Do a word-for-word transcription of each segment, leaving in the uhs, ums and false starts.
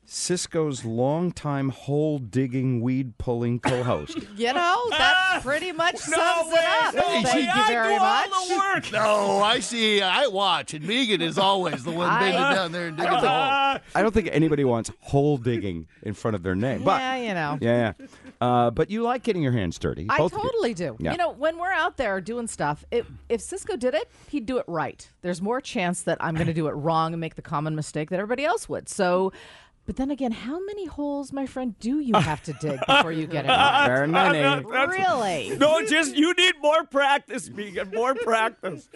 Cisco's longtime hole-digging, weed-pulling co-host. You know, that pretty much sums No it way, up. no Thank way. you I very do much. all the work. No, I see. I watch, and Megan is always the one I- bending down there and digging the hole. Uh, I don't think anybody wants hole-digging in front of their name. But, Yeah, you know. yeah, yeah. Uh, but you like getting your hands dirty. I Both of you. totally do. Yeah. You know, when we're out there doing stuff, it, if Cisco did it, he'd do it right. There's more chance that I'm going to do it wrong and make the common mistake that everybody else would. So, but then again, how many holes, my friend, do you have to dig before you get it right? Very many. That's- Really? No, just you need more practice, Megan. More practice.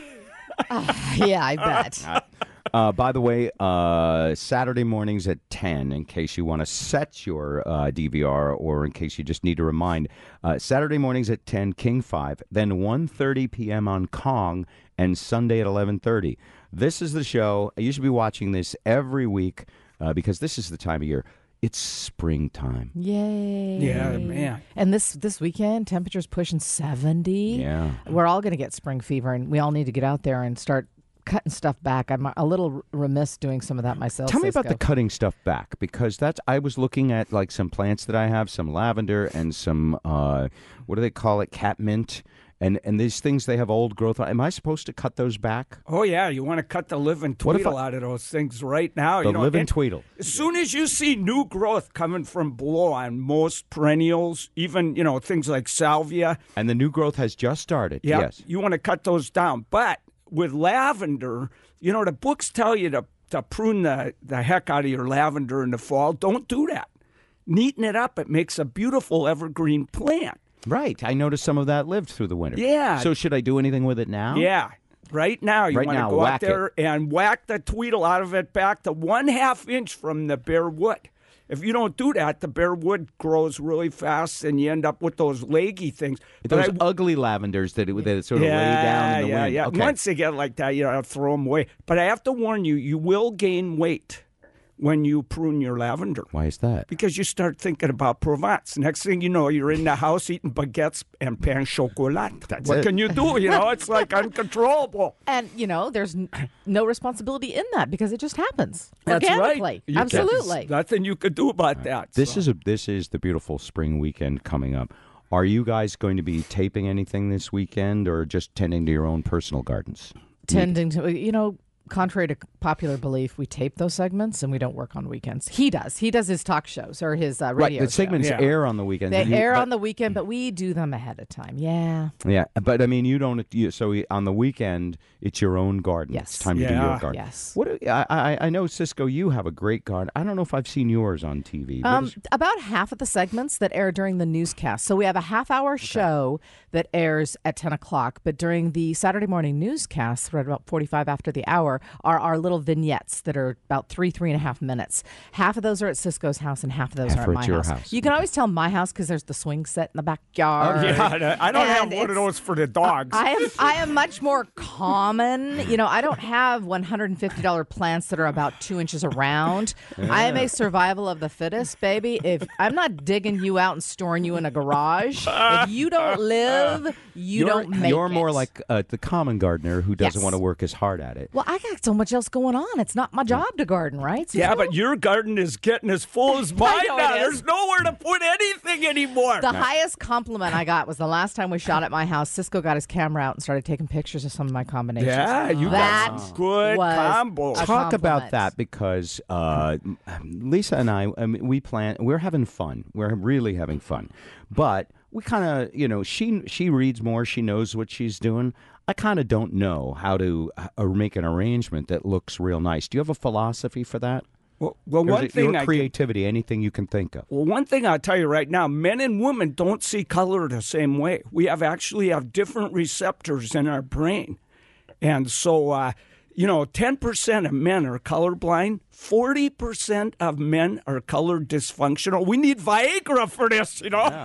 Yeah, I bet. Uh, by the way, uh, Saturday mornings at ten, in case you want to set your uh, D V R or in case you just need to remind, uh, Saturday mornings at ten, King five, then one thirty p.m. on Kong, and Sunday at eleven thirty. This is the show. You should be watching this every week uh, because this is the time of year. It's springtime. Yay. Yeah, man. And this this weekend, temperatures pushing seventy. Yeah. We're all going to get spring fever, and we all need to get out there and start cutting stuff back. I'm a little remiss doing some of that myself. Tell me about Cisco. the cutting stuff back, because that's I was looking at like some plants that I have, some lavender and some uh, what do they call it, catmint, and and these things they have old growth. Am I supposed to cut those back? Oh, yeah. You want to cut the living What if tweedle I- out of those things right now. The you know, living and tweedle. As soon as you see new growth coming from below on most perennials, even, you know, things like salvia, And the new growth has just started. yeah, Yes. you want to cut those down. But with lavender, you know, the books tell you to, to prune the, the heck out of your lavender in the fall. Don't do that. Neaten it up. It makes a beautiful evergreen plant. Right. I noticed some of that lived through the winter. Yeah. So should I do anything with it now? Yeah. Right now, you Right want now, to go whack out there and whack the tweedle out of it back to one half inch from the bare wood. If you don't do that, the bare wood grows really fast, and you end up with those leggy things. Those But I- ugly lavenders that, it, that it sort of yeah, lay down in the yeah, wind. yeah. Okay. Once they get like that, you know, throw them away. But I have to warn you, you will gain weight when you prune your lavender. Why is that? Because you start thinking about Provence. Next thing you know, you're in the house eating baguettes and pain chocolat. That's what it. can you do? You know, it's like uncontrollable. And, you know, there's n- no responsibility in that because it just happens That's organically. right. You- Absolutely. there's nothing you could do about that. This so. is a this is the beautiful spring weekend coming up. Are you guys going to be taping anything this weekend, or just tending to your own personal gardens? Tending to, you know, contrary to popular belief, we tape those segments and we don't work on weekends. He does. He does his talk shows or his uh, Right. radio The segments Yeah. air on the weekend. They You- air but- on the weekend, but we do them ahead of time. Yeah. Yeah, but I mean, you don't. You, so on the weekend, it's your own garden. Yes. It's time to do Yeah. your garden. Yes. What do- I, I I know, Cisco, you have a great garden. I don't know if I've seen yours on T V. What Um, is- about half of the segments that air during the newscast. So we have a half hour show that airs at ten o'clock, but during the Saturday morning newscast, right about forty-five after the hour, are our little vignettes that are about three, three and a half minutes. Half of those are at Cisco's house and half of those Half are are at at my your house. house. You can always tell my house because there's the swing set in the backyard. Yeah, I don't have And one of it's- those for the dogs. I am I am much more common. You know, I don't have one hundred fifty dollars plants that are about two inches around. I am a survival of the fittest, baby. If I'm not digging you out and storing you in a garage, if you don't live, you you're, don't make You're it. more like uh, the common gardener who doesn't Yes. want to work as hard at it. Well, I got so much else going on. It's not my job to garden, right? yeah, Cisco? but your garden is getting as full as mine know now. it is. There's nowhere to put anything anymore. The highest compliment I got was the last time we shot at my house. Cisco got his camera out and started taking pictures of some of my combinations. yeah, you That got some good was combos. a Talk about compliment. that, because uh, Lisa and I, I mean, we plan. We're having fun. We're really having fun, but we kind of, you know, she she reads more. She knows what she's doing. I kind of don't know how to uh, make an arrangement that looks real nice. Do you have a philosophy for that? Well, well Or is one it thing your I can- creativity, anything you can think of. Well, one thing I'll tell you right now, men and women don't see color the same way. We have actually have different receptors in our brain. And so, uh, you know, ten percent of men are colorblind, forty percent of men are color dysfunctional. We need Viagra for this, you know?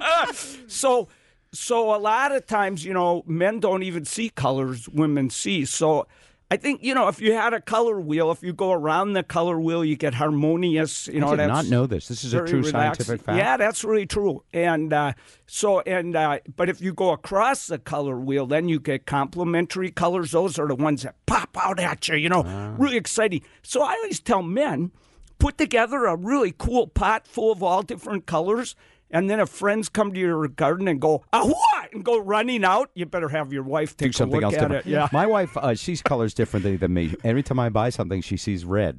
so, so a lot of times, you know, men don't even see colors, women see. So I think, you know, if you had a color wheel, if you go around the color wheel, you get harmonious. You know, I did that's not know this. This is a very true relaxing. scientific fact. Yeah, that's really true. And uh, so, and uh, but if you go across the color wheel, then you get complementary colors. Those are the ones that pop out at you. You know, Ah. really exciting. So I always tell men put together a really cool pot full of all different colors. And then if friends come to your garden and go, ah, what? And go running out, you better have your wife take Do something a look else at different. it. Yeah. My wife, uh, she colors differently than me. Every time I buy something, she sees red.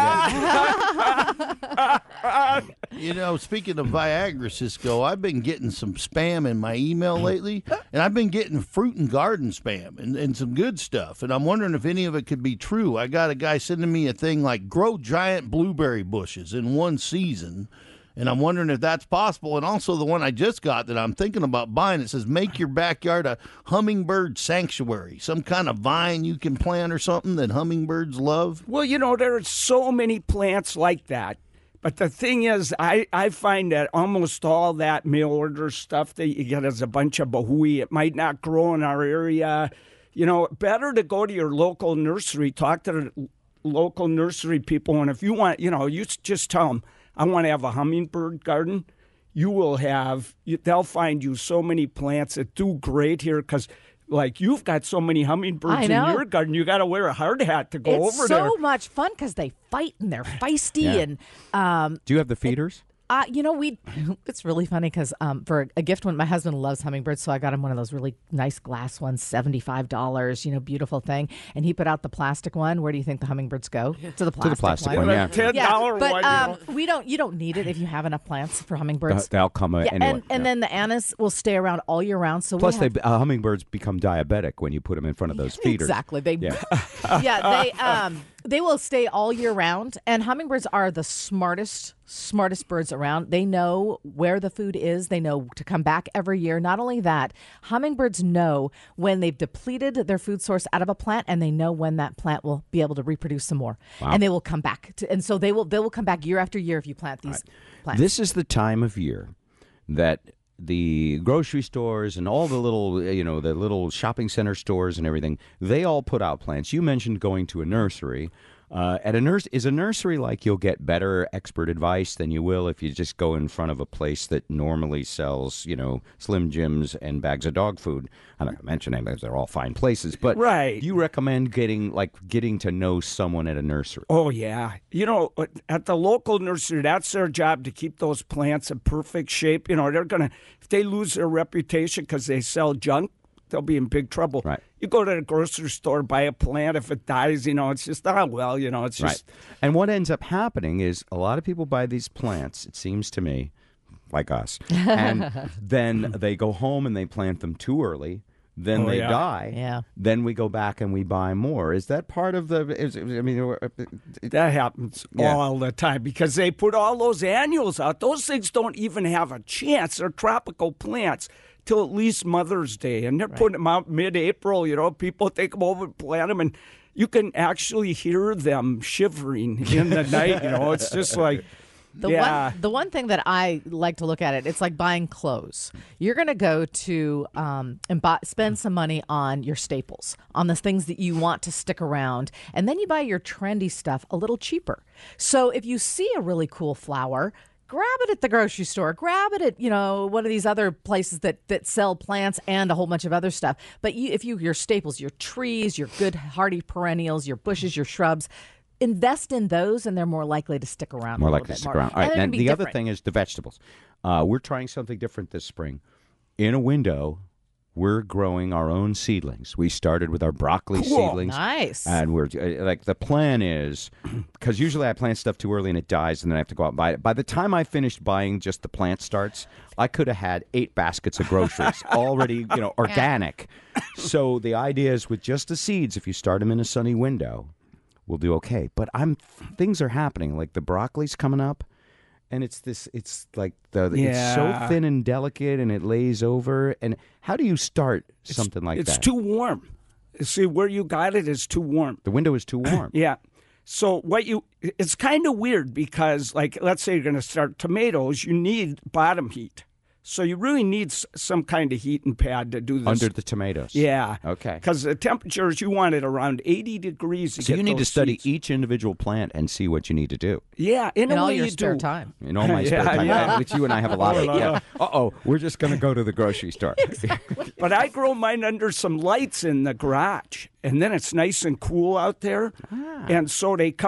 You know, speaking of Viagra, Cisco, I've been getting some spam in my email lately, and I've been getting fruit and garden spam and, and some good stuff. And I'm wondering if any of it could be true. I got a guy sending me a thing like grow giant blueberry bushes in one season. And I'm wondering if that's possible. And also the one I just got that I'm thinking about buying, it says make your backyard a hummingbird sanctuary, some kind of vine you can plant or something that hummingbirds love. Well, you know, there are so many plants like that. But the thing is, I, I find that almost all that mail order stuff that you get is a bunch of bahooey. It might not grow in our area. You know, better to go to your local nursery, talk to the local nursery people. And if you want, you know, you just tell them, I want to have a hummingbird garden. You will have, they'll find you so many plants that do great here because, like, you've got so many hummingbirds in your garden. You got to wear a hard hat to go it's over so there. It's so much fun because they fight and they're feisty. Yeah. And um, Do you have the feeders? Uh, you know, we. It's really funny because um, for a gift, when my husband loves hummingbirds, so I got him one of those really nice glass ones, seventy-five dollars. You know, beautiful thing. And he put out the plastic one. Where do you think the hummingbirds go? To the plastic, To the plastic one. one, yeah. ten dollars yeah, but one. um, you know. we don't. You don't need it if you have enough plants for hummingbirds. Uh, they'll come uh, yeah, anyway. and, and yeah. then the anise will stay around all year round. So Plus, we have, they uh, hummingbirds become diabetic when you put them in front of those feeders. Exactly. They, Yeah. yeah, they um they will stay all year round. And hummingbirds are the smartest, smartest birds around. They know where the food is. They know to come back every year. Not only that, hummingbirds know when they've depleted their food source out of a plant, and they know when that plant will be able to reproduce some more. Wow. And they will come back. To, and so they will they will come back year after year if you plant these plants. This is the time of year that the grocery stores and all the little, you know, the little shopping center stores and everything, they all put out plants. You mentioned going to a nursery. Uh, at a nurse is a nursery like you'll get better expert advice than you will if you just go in front of a place that normally sells, you know, Slim Jims and bags of dog food. I'm not going to mention them because they're all fine places, but Right. do you recommend getting like getting to know someone at a nursery? Oh, yeah. You know, at the local nursery, that's their job to keep those plants in perfect shape. You know, they're going to, if they lose their reputation because they sell junk, they'll be in big trouble. Right. You go to the grocery store, buy a plant. If it dies, you know, it's just, ah, well, you know, it's just. Right. And what ends up happening is a lot of people buy these plants, it seems to me, like us, and then they go home and they plant them too early. Then Oh, they yeah. die. Yeah. Then we go back and we buy more. Is that part of the? Is, I mean, uh, That happens Yeah. all the time because they put all those annuals out. Those things don't even have a chance. They're tropical plants till at least Mother's Day, and they're putting them out mid-April. You know, people take them over and plant them, and you can actually hear them shivering in the night. You know, it's just like. The yeah. one the one thing that I like to look at it, it's like buying clothes. You're going to go to um, and buy, spend some money on your staples, on the things that you want to stick around, and then you buy your trendy stuff a little cheaper. So if you see a really cool flower, grab it at the grocery store. Grab it at, you know, one of these other places that, that sell plants and a whole bunch of other stuff. But you, if you your staples, your trees, your good hardy perennials, your bushes, your shrubs, invest in those, and they're more likely to stick around. more a likely little to bit stick more. around. All right. And they're And gonna be the other different. thing is the vegetables. Uh, we're trying something different this spring. In a window, we're growing our own seedlings. We started with our broccoli Cool. seedlings. Nice. And we're uh, like, the plan is, because usually I plant stuff too early and it dies, and then I have to go out and buy it. By the time I finished buying just the plant starts, I could have had eight baskets of groceries already, you know, organic. So the idea is with just the seeds, if you start them in a sunny window, we'll do okay. But I'm things are happening. Like the broccoli's coming up, and it's this. It's like the it's so Yeah. thin and delicate, and it lays over. And how do you start something like it's that? too warm. See, where you got it is too warm. the window is too warm. Yeah. So what you it's kind of weird because, like, let's say you're going to start tomatoes, you need bottom heat. So you really need s- some kind of heating pad to do this. Under the tomatoes. Yeah. Okay. Because the temperatures, you want it around eighty degrees. To So get you need to those study seeds. each individual plant and see what you need to do. Yeah, in, in a all way your you spare do. time. In all my Yeah, spare time, yeah. which you and I have a lot of. Yeah. Uh oh, we're just going to go to the grocery store. But I grow mine under some lights in the garage, and then it's nice and cool out there. Ah. And so they come up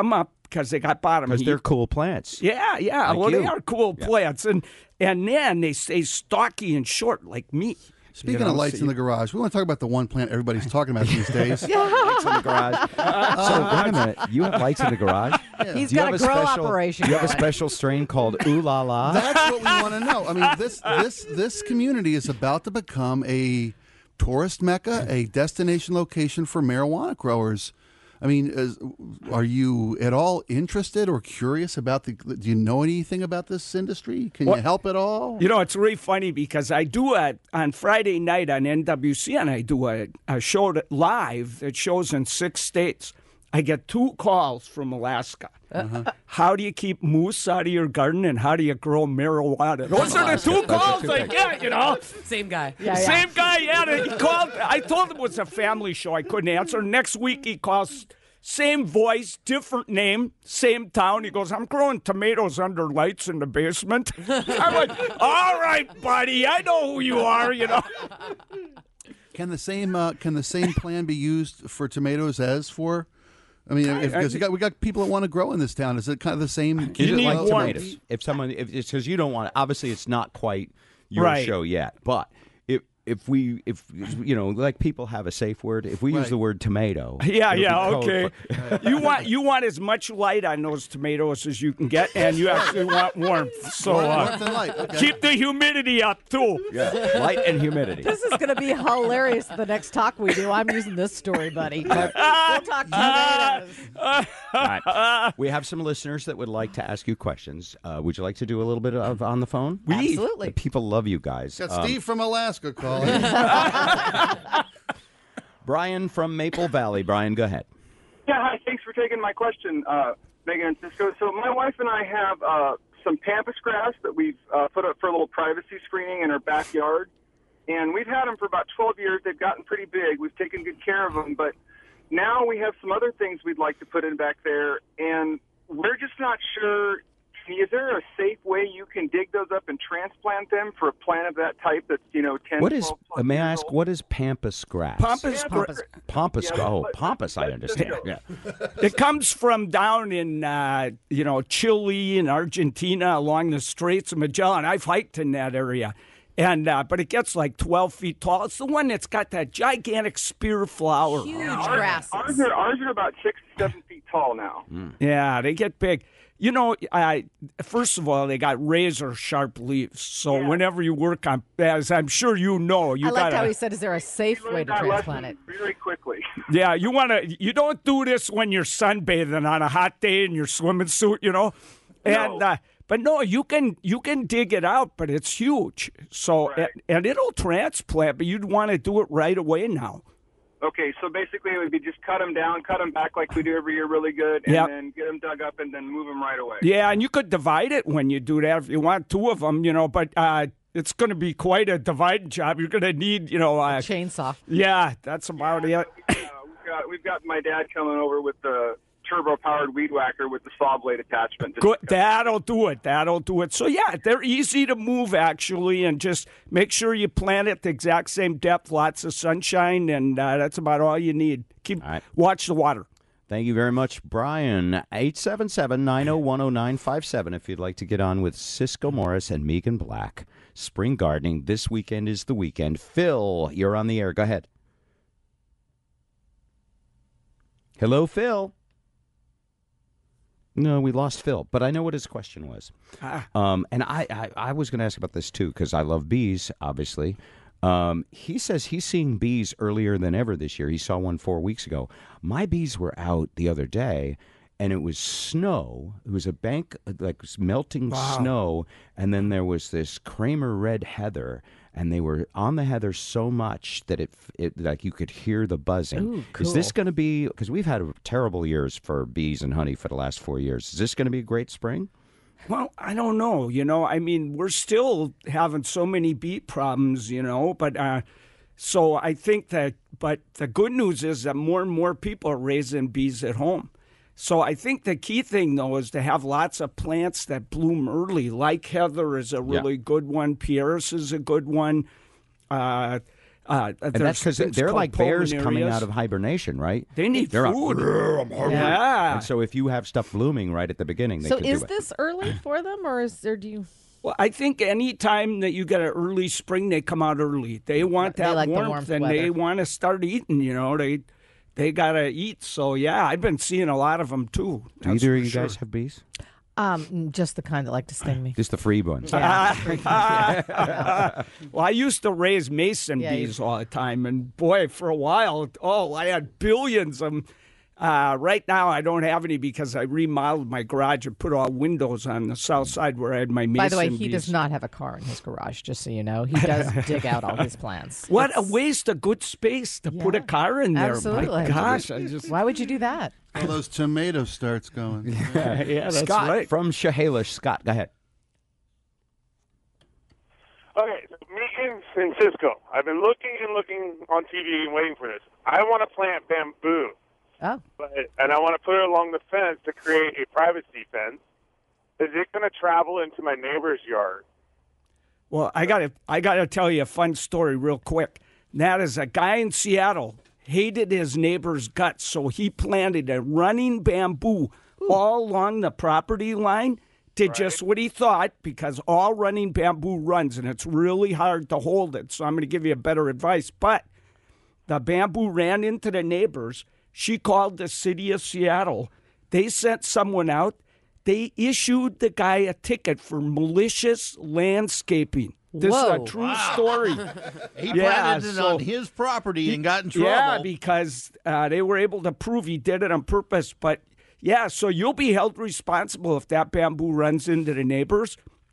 because they got bottom Because heat. they're cool plants. Yeah, yeah. Like well, you. they are cool plants, and and then they stay stocky and short like me. Speaking You know, of lights so in the garage, we want to talk about the one plant everybody's talking about these days. Lights in the garage. So wait a minute. You have lights in the garage? He's Do you got a have grow special, operation. Do you have a going. special strain called Ooh La La? That's what we want to know. I mean, this this this community is about to become a tourist mecca, a destination location for marijuana growers. I mean, is, are you at all interested or curious about the? Do you know anything about this industry? Can What- you help at all? You know, it's really funny because I do a on Friday night on N W C N. I do a, a show that live that shows in six states. I get two calls from Alaska. How do you keep moose out of your garden, and how do you grow marijuana? Those are the two calls I get. You know, Same guy. Yeah, yeah. same guy. Yeah, he called. I told him it was a family show. I couldn't answer. Next week he calls. Same voice, different name, same town. He goes, I'm growing tomatoes under lights in the basement. I'm like, all right, buddy, I know who you are, you know. Can the same uh, can the same plan be used for tomatoes as for? I mean, if, because we got we got people that want to grow in this town. Is it kind of the same? Is You it need like warmth. tomatoes? If someone, if it's because you don't want, obviously it's not quite your Right. show yet. But if if we if you know, like people have a safe word. If we use Right. the word tomato, Yeah, it'll yeah, be code okay. for- you want you want as much light on those tomatoes as you can get, and you actually want warmth. So Warmth uh, and light. Okay. keep the humidity up too. yeah, light and humidity. This is going to be hilarious. The next talk we do, I'm using this story, buddy. But we'll talk tomatoes. All right. We have some listeners that would like to ask you questions. Uh, would you like to do a little bit of on the phone? Absolutely. People love you guys. Got Um, Steve from Alaska calling. Brian from Maple Valley. Brian, go ahead. Yeah, hi. Thanks for taking my question, uh, Megan and Cisco. So my wife and I have uh, some pampas grass that we've uh, put up for a little privacy screening in our backyard. And we've had them for about twelve years. They've gotten pretty big. We've taken good care of them. But now we have some other things we'd like to put in back there. And we're just not sure. Is there a safe way you can dig those up and transplant them for a plant of that type that's, you know, ten, What is? twelve plus Uh, may I years ask? old? What is pampas grass? Pampas, Pampas. Pampas. Yeah, oh, but- pampas. I but- understand. but- Yeah. It comes from down in, uh, you know, Chile and Argentina along the Straits of Magellan. I've hiked in that area. And uh, but it gets like twelve feet tall. It's the one that's got that gigantic spear flower. Huge Ours, grasses. ours, are, ours are about six to seven feet tall now. Yeah, they get big. You know, I first of all, they got razor sharp leaves. So Yeah. whenever you work on, as I'm sure you know, you I liked gotta. how he said, is there a safe way to Learned that transplant lesson it? very quickly. Yeah, you want to. You don't do this when you're sunbathing on a hot day in your swimming suit, you know. And No. uh, but no, you can you can dig it out, but it's huge. So Right. and, and it'll transplant, but you'd want to do it right away now. Okay, so basically it would be just cut them down, cut them back like we do every year really good, and Yep. then get them dug up and then move them right away. Yeah, and you could divide it when you do that if you want two of them, you know. But uh, it's going to be quite a dividing job. You're going to need, you know. Uh, Chainsaw. yeah, that's about it. Uh, we've got we've got my dad coming over with the turbo-powered weed whacker with the saw blade attachment. Just Good. That'll do it. That'll do it. So yeah, they're easy to move actually, and just make sure you plant it the exact same depth, lots of sunshine, and uh, that's about all you need. Keep All right. watch the water. Thank you very much, Brian. eight seven seven, nine oh one, oh nine five seven if you'd like to get on with Cisco Morris and Megan Black. Spring gardening. This weekend is the weekend. Phil, you're on the air. Go ahead. Hello, Phil. No, we lost Phil, but I know what his question was. Um, and I, I, I was going to ask about this, too, because I love bees, obviously. Um, he says he's seeing bees earlier than ever this year. He saw one four weeks ago. My bees were out the other day, and it was snow. It was a bank, like melting snow, and then there was this Kramer red heather, and they were on the heather so much that it, it like you could hear the buzzing. Ooh, Is this cool. going to be, because we've had terrible years for bees and honey for the last four years, is this going to be a great spring? Well, I don't know. You know, I mean, we're still having so many bee problems, you know, but uh, so I think that, but the good news is that more and more people are raising bees at home. So I think the key thing, though, is to have lots of plants that bloom early, like heather is a really good one. Pieris is a good one. Uh, Uh, And that's because they're like bears coming out of hibernation, right? They need they're food. Up, yeah. And so if you have stuff blooming right at the beginning, they So can is do it. this early for them, or is there? Do you? Well, I think any time that you get an early spring, they come out early. They want They that like the warmth, warmth and they weather. want to start eating. You know, they they gotta eat. So yeah, I've been seeing a lot of them too. Do That's either for of you sure. guys have bees? Um, just the kind that like to sting me. Just the free ones. well, I used to raise mason Yeah, you- bees all the time, and boy, for a while, oh, I had billions of them. Uh, right now, I don't have any because I remodeled my garage and put all windows on the south side where I had my mason By the way, he bees. does not have a car in his garage, just so you know. He does dig out all his plants. What It's- a waste of good space to put a Yeah, car in there. absolutely. My gosh, I just Why would you do that? All those tomato starts going. yeah, that's Scott right. from Chehalis. Scott, go ahead. Okay, so me and Francisco, I've been looking and looking on T V and waiting for this. I want to plant bamboo, Oh, but and I want to put it along the fence to create a privacy fence. Is it going to travel into my neighbor's yard? Well, I got to I got to tell you a fun story real quick. And that is a guy in Seattle hated his neighbor's guts, so he planted a running bamboo all along the property line. Did just what he thought, because all running bamboo runs, and it's really hard to hold it. So I'm going to give you a better advice. But the bamboo ran into the neighbors. She called the city of Seattle. They sent someone out. They issued the guy a ticket for malicious landscaping. This Whoa. is a true story. He Yeah, planted it so- on his property and got in trouble. Yeah, because uh, they were able to prove he did it on purpose. But yeah, so you'll be held responsible if that bamboo runs into the neighbors.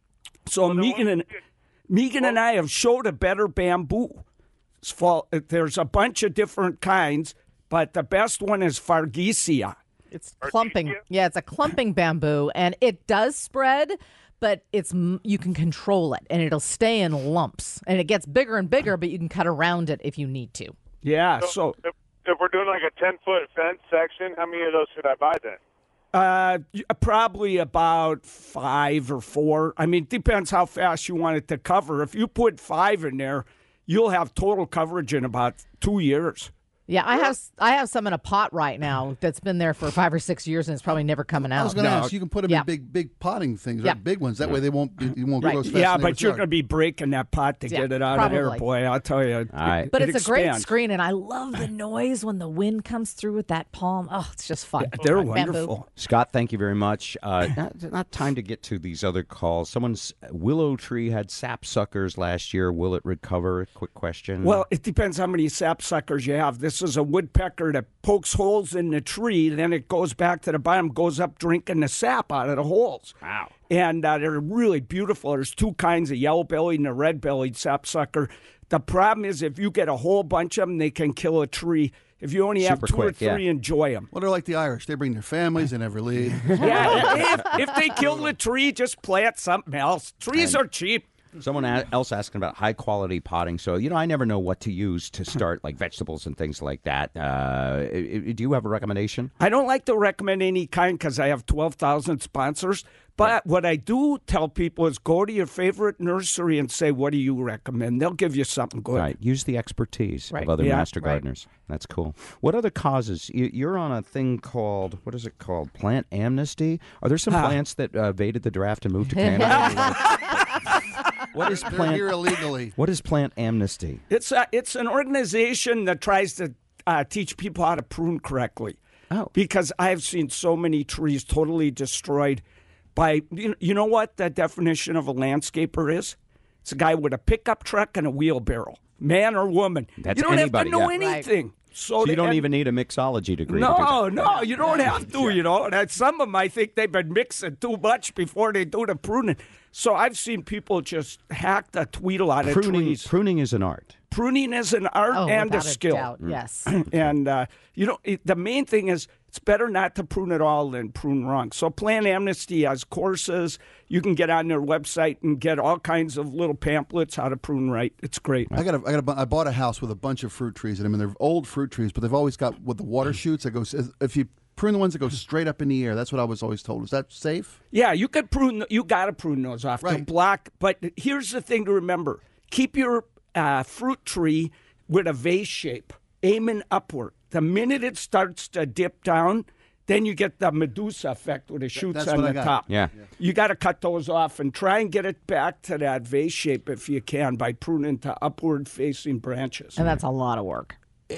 So Megan and Megan and I have showed a better bamboo. It's fall, there's a bunch of different kinds, but the best one is Fargesia. it's clumping. Yeah, it's a clumping bamboo, and it does spread, but it's m- you can control it, and it'll stay in lumps, and it gets bigger and bigger, but you can cut around it if you need to. Yeah, so if, if we're doing like a ten-foot fence section, how many of those should I buy then? Uh, probably about five or four. I mean, it depends how fast you want it to cover. If you put five in there, you'll have total coverage in about two years. Yeah, I have I have some in a pot right now that's been there for five or six years, and it's probably never coming I was out. going to No. ask, you can put them Yeah. in big, big potting things, Yeah. right? Big ones. That way they won't, you won't Right. grow as fast. Yeah, in the but you're yard. going to be breaking that pot to Yeah, get it out of there, probably. boy. I'll tell you. All right. But it it's a great expands. screen, and I love the noise when the wind comes through with that palm. Oh, it's just fun. They're Bamboo. wonderful. Scott, thank you very much. Uh, not, not time to get to these other calls. Someone's willow tree had sapsuckers last year. Will it recover? Quick question. Well, it depends how many sapsuckers you have. This is a woodpecker that pokes holes in the tree, then it goes back to the bottom, goes up drinking the sap out of the holes. Wow. And uh, they're really beautiful. There's two kinds, a yellow-bellied and a red-bellied sapsucker. The problem is if you get a whole bunch of them, they can kill a tree. If you only have Super two quick, or yeah. three, enjoy them. Well, they're like the Irish. They bring their families. They never leave. Yeah, if, if they kill the tree, just plant something else. Trees are cheap. Someone a- else asking about high quality potting soil. You know, I never know what to use to start like vegetables and things like that. Uh, i- i- do you have a recommendation? I don't like to recommend any kind because I have twelve thousand sponsors. But what I do tell people is go to your favorite nursery and say, what do you recommend? They'll give you something good. Right. Use the expertise Right. of other Yeah, master right. gardeners. That's cool. What other causes? You- You're on a thing called, what is it called? Plant amnesty? Are there some Ah. plants that uh, evaded the draft and moved to Canada? What is They're plant? here illegally. What is plant amnesty? It's, a, it's an organization that tries to uh, teach people how to prune correctly. Oh. Because I've seen so many trees totally destroyed by, you know, you know what the definition of a landscaper is? It's a guy with a pickup truck and a wheelbarrow, man or woman. That's you don't anybody, have to know yeah. anything. So, So to- you don't and- even need a mixology degree. to do No, that. no, you don't have to, you know. And some of them, I think they've been mixing too much before they do the pruning. So I've seen people just hack the tweedle out of Pruning, trees. pruning is an art. Pruning is an art Oh, and a without skill. doubt, yes. And, uh, you know, it, the main thing is it's better not to prune at all than prune wrong. So Plant Amnesty has courses. You can get on their website and get all kinds of little pamphlets how to prune right. It's great. I got a, I got a, bu- I bought a house with a bunch of fruit trees in them, and they're old fruit trees, but they've always got with the water shoots that goes. If you prune the ones that go straight up in the air, that's what I was always told. Is that safe? Yeah, you could prune. You got to prune those off to Right. block. But here's the thing to remember: keep your uh, fruit tree with a vase shape, aiming upward. The minute it starts to dip down, then you get the Medusa effect where it shoots That's on what I the got. top. Yeah. You got to cut those off and try and get it back to that vase shape if you can by pruning to upward-facing branches. And that's a lot of work.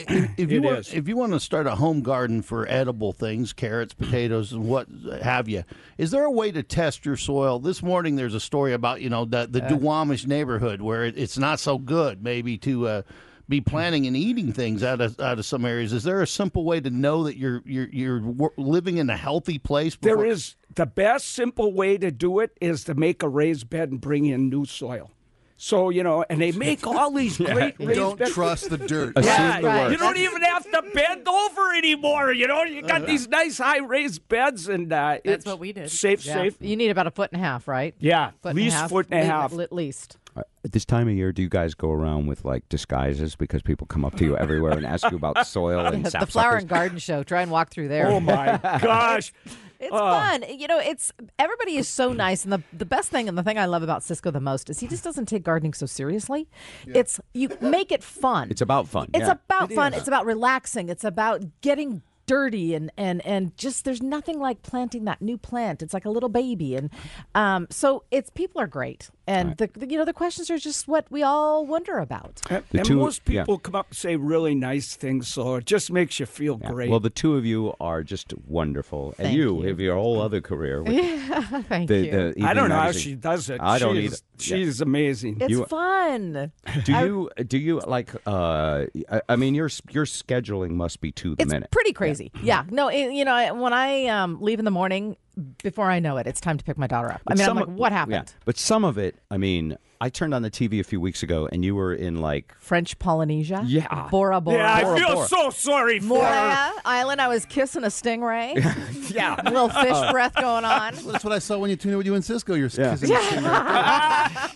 If you It want, is. if you want to start a home garden for edible things, carrots, potatoes, and what have you, is there a way to test your soil? This morning, there's a story about you know the the Duwamish neighborhood where it, it's not so good, maybe to uh, be planting and eating things out of out of some areas. Is there a simple way to know that you're you're you're wo- living in a healthy place? Before? There is the best simple way to do it is to make a raised bed and bring in new soil. So, you know, and they make all these great raised Don't beds. trust the dirt. Yeah, the worst. you don't even have to bend over anymore. You know, you got these nice high raised beds, and uh, That's it's what we did. Safe, Yeah. safe. You need about a foot and a half, right? Yeah, Foot at least and a half, foot and a le- half. At least. Uh, At this time of year, do you guys go around with like disguises because people come up to you everywhere and ask you about soil and The sapsuckers? Flower and Garden Show. Try and walk through there. Oh my gosh! It's Oh. fun. You know, it's everybody is so nice, and the the best thing and the thing I love about Cisco the most is he just doesn't take gardening so seriously. It's you make it fun. It's about fun. It's yeah. about fun. It's about relaxing. It's about getting dirty and and and just there's nothing like planting that new plant. It's like a little baby, and um, so it's people are great, and the, the you know the questions are just what we all wonder about. And, The and two- most yeah. people come up and say really nice things, so it just makes you feel Yeah. great. Well, the two of you are just wonderful, and Thank you, you. have your whole other career. With Thank the, you. the I Evening don't know how Magazine. she does it. I don't she's, either. She's amazing. it's you- fun. Do you do you like? Uh, I, I mean, your your scheduling must be to the It's minute. pretty crazy. Yeah. No, it, you know, when I um, leave in the morning, before I know it, it's time to pick my daughter up. I mean, I'm Some like, of- what yeah. happened? But some of it, I mean, I turned on the T V a few weeks ago, and you were in like French Polynesia? Yeah. Bora Bora. yeah, I Bora feel Bora. so sorry for her. Moria Island. I was kissing a stingray. Yeah. A little fish breath going on. That's what I saw when you tuned in with you and Cisco. You're Yeah. kissing the finger.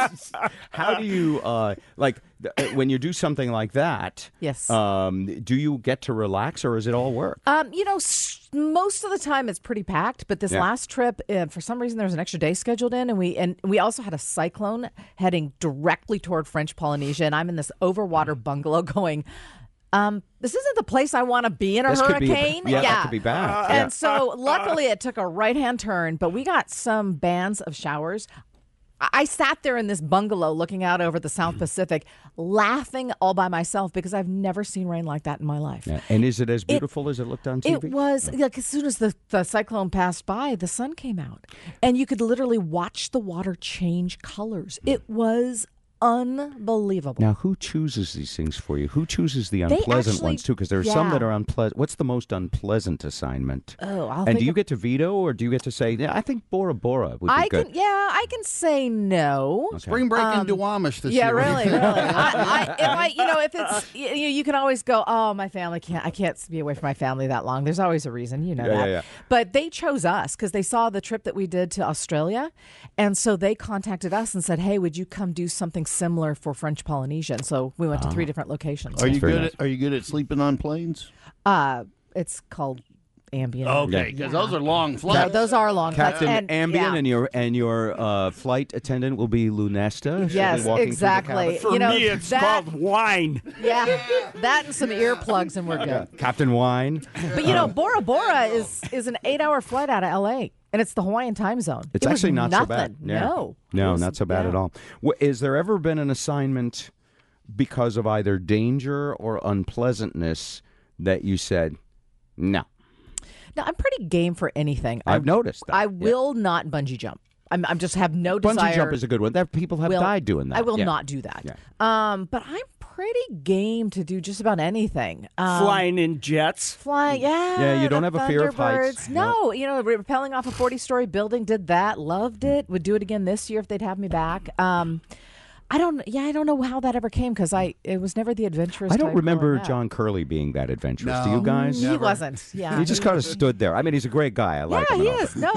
how do you uh, like th- uh, when you do something like that? Yes. Um, do you get to relax, or is it all work? Um, you know, s- most of the time it's pretty packed, but this Yeah. last trip, uh, for some reason, there was an extra day scheduled in, and we and we also had a cyclone heading directly toward French Polynesia, and I'm in this overwater bungalow going. Um, this isn't the place I want to be in a This could be- hurricane. yeah, that could be bad. And Yeah. so, luckily, it took a right-hand turn, but we got some bands of showers. I I sat there in this bungalow looking out over the South Pacific, laughing all by myself because I've never seen rain like that in my life. Yeah. And is it as beautiful as it looked on T V? It was like as soon as the, the cyclone passed by, the sun came out, and you could literally watch the water change colors. It was unbelievable. Now, who chooses these things for you? Who chooses the They unpleasant actually- ones too? Because there are some yeah. that are unpleasant. What's the most unpleasant assignment? Oh, I'll and think do you of- get to veto, or do you get to say, yeah, I think Bora Bora would be I good? can, yeah, I can say no. Spring break in Duwamish this Yeah, year. really, really. I, I, if I, you know, if it's, you, you can always go, oh, my family can't, I can't be away from my family that long. There's always a reason, you know Yeah, that. yeah, yeah. But they chose us because they saw the trip that we did to Australia, and so they contacted us and said, hey, would you come do something similar for French Polynesia? And so we went to three different locations. Are you very good? nice. At, are you good at sleeping on planes? Uh, it's called Ambien. Okay, because those are long No, flights. those are long flights. Captain and, Ambien yeah. and your and your uh, flight attendant will be Lunesta. She'll be Yes, walking through the exactly. cabin. For you know, me, it's that, called wine. Yeah, that and some earplugs, and we're good. Captain Wine. But you know, Bora Bora is is an eight-hour flight out of L A, and it's the Hawaiian time zone. It's It was actually not nothing. so bad. Yeah. No, no, It was- not so bad yeah. at all. Wh- Is there ever been an assignment because of either danger or unpleasantness that you said, no? No, I'm pretty game for anything. I've I, noticed that. I Yeah. will not bungee jump. I'm, I'm just have no Bungee desire. jump is a good one. There, people have will- died doing that. I will Yeah. not do that. Yeah. Um, but I'm pretty game to do just about anything. Um, Flying in jets. Flying, yeah. Yeah, you don't the have a fear of heights. Thunderbirds. No, you know, rappelling off a forty-story building, did that, loved it. Would do it again this year if they'd have me back. Um, I don't, yeah, I don't know how that ever came because I, it was never the adventurous. I don't type remember growing up. John Curley being that adventurous. Do No. you guys? He wasn't. Yeah, He just kind of stood there. I mean, he's a great guy. I like yeah, him. he and all, is. No,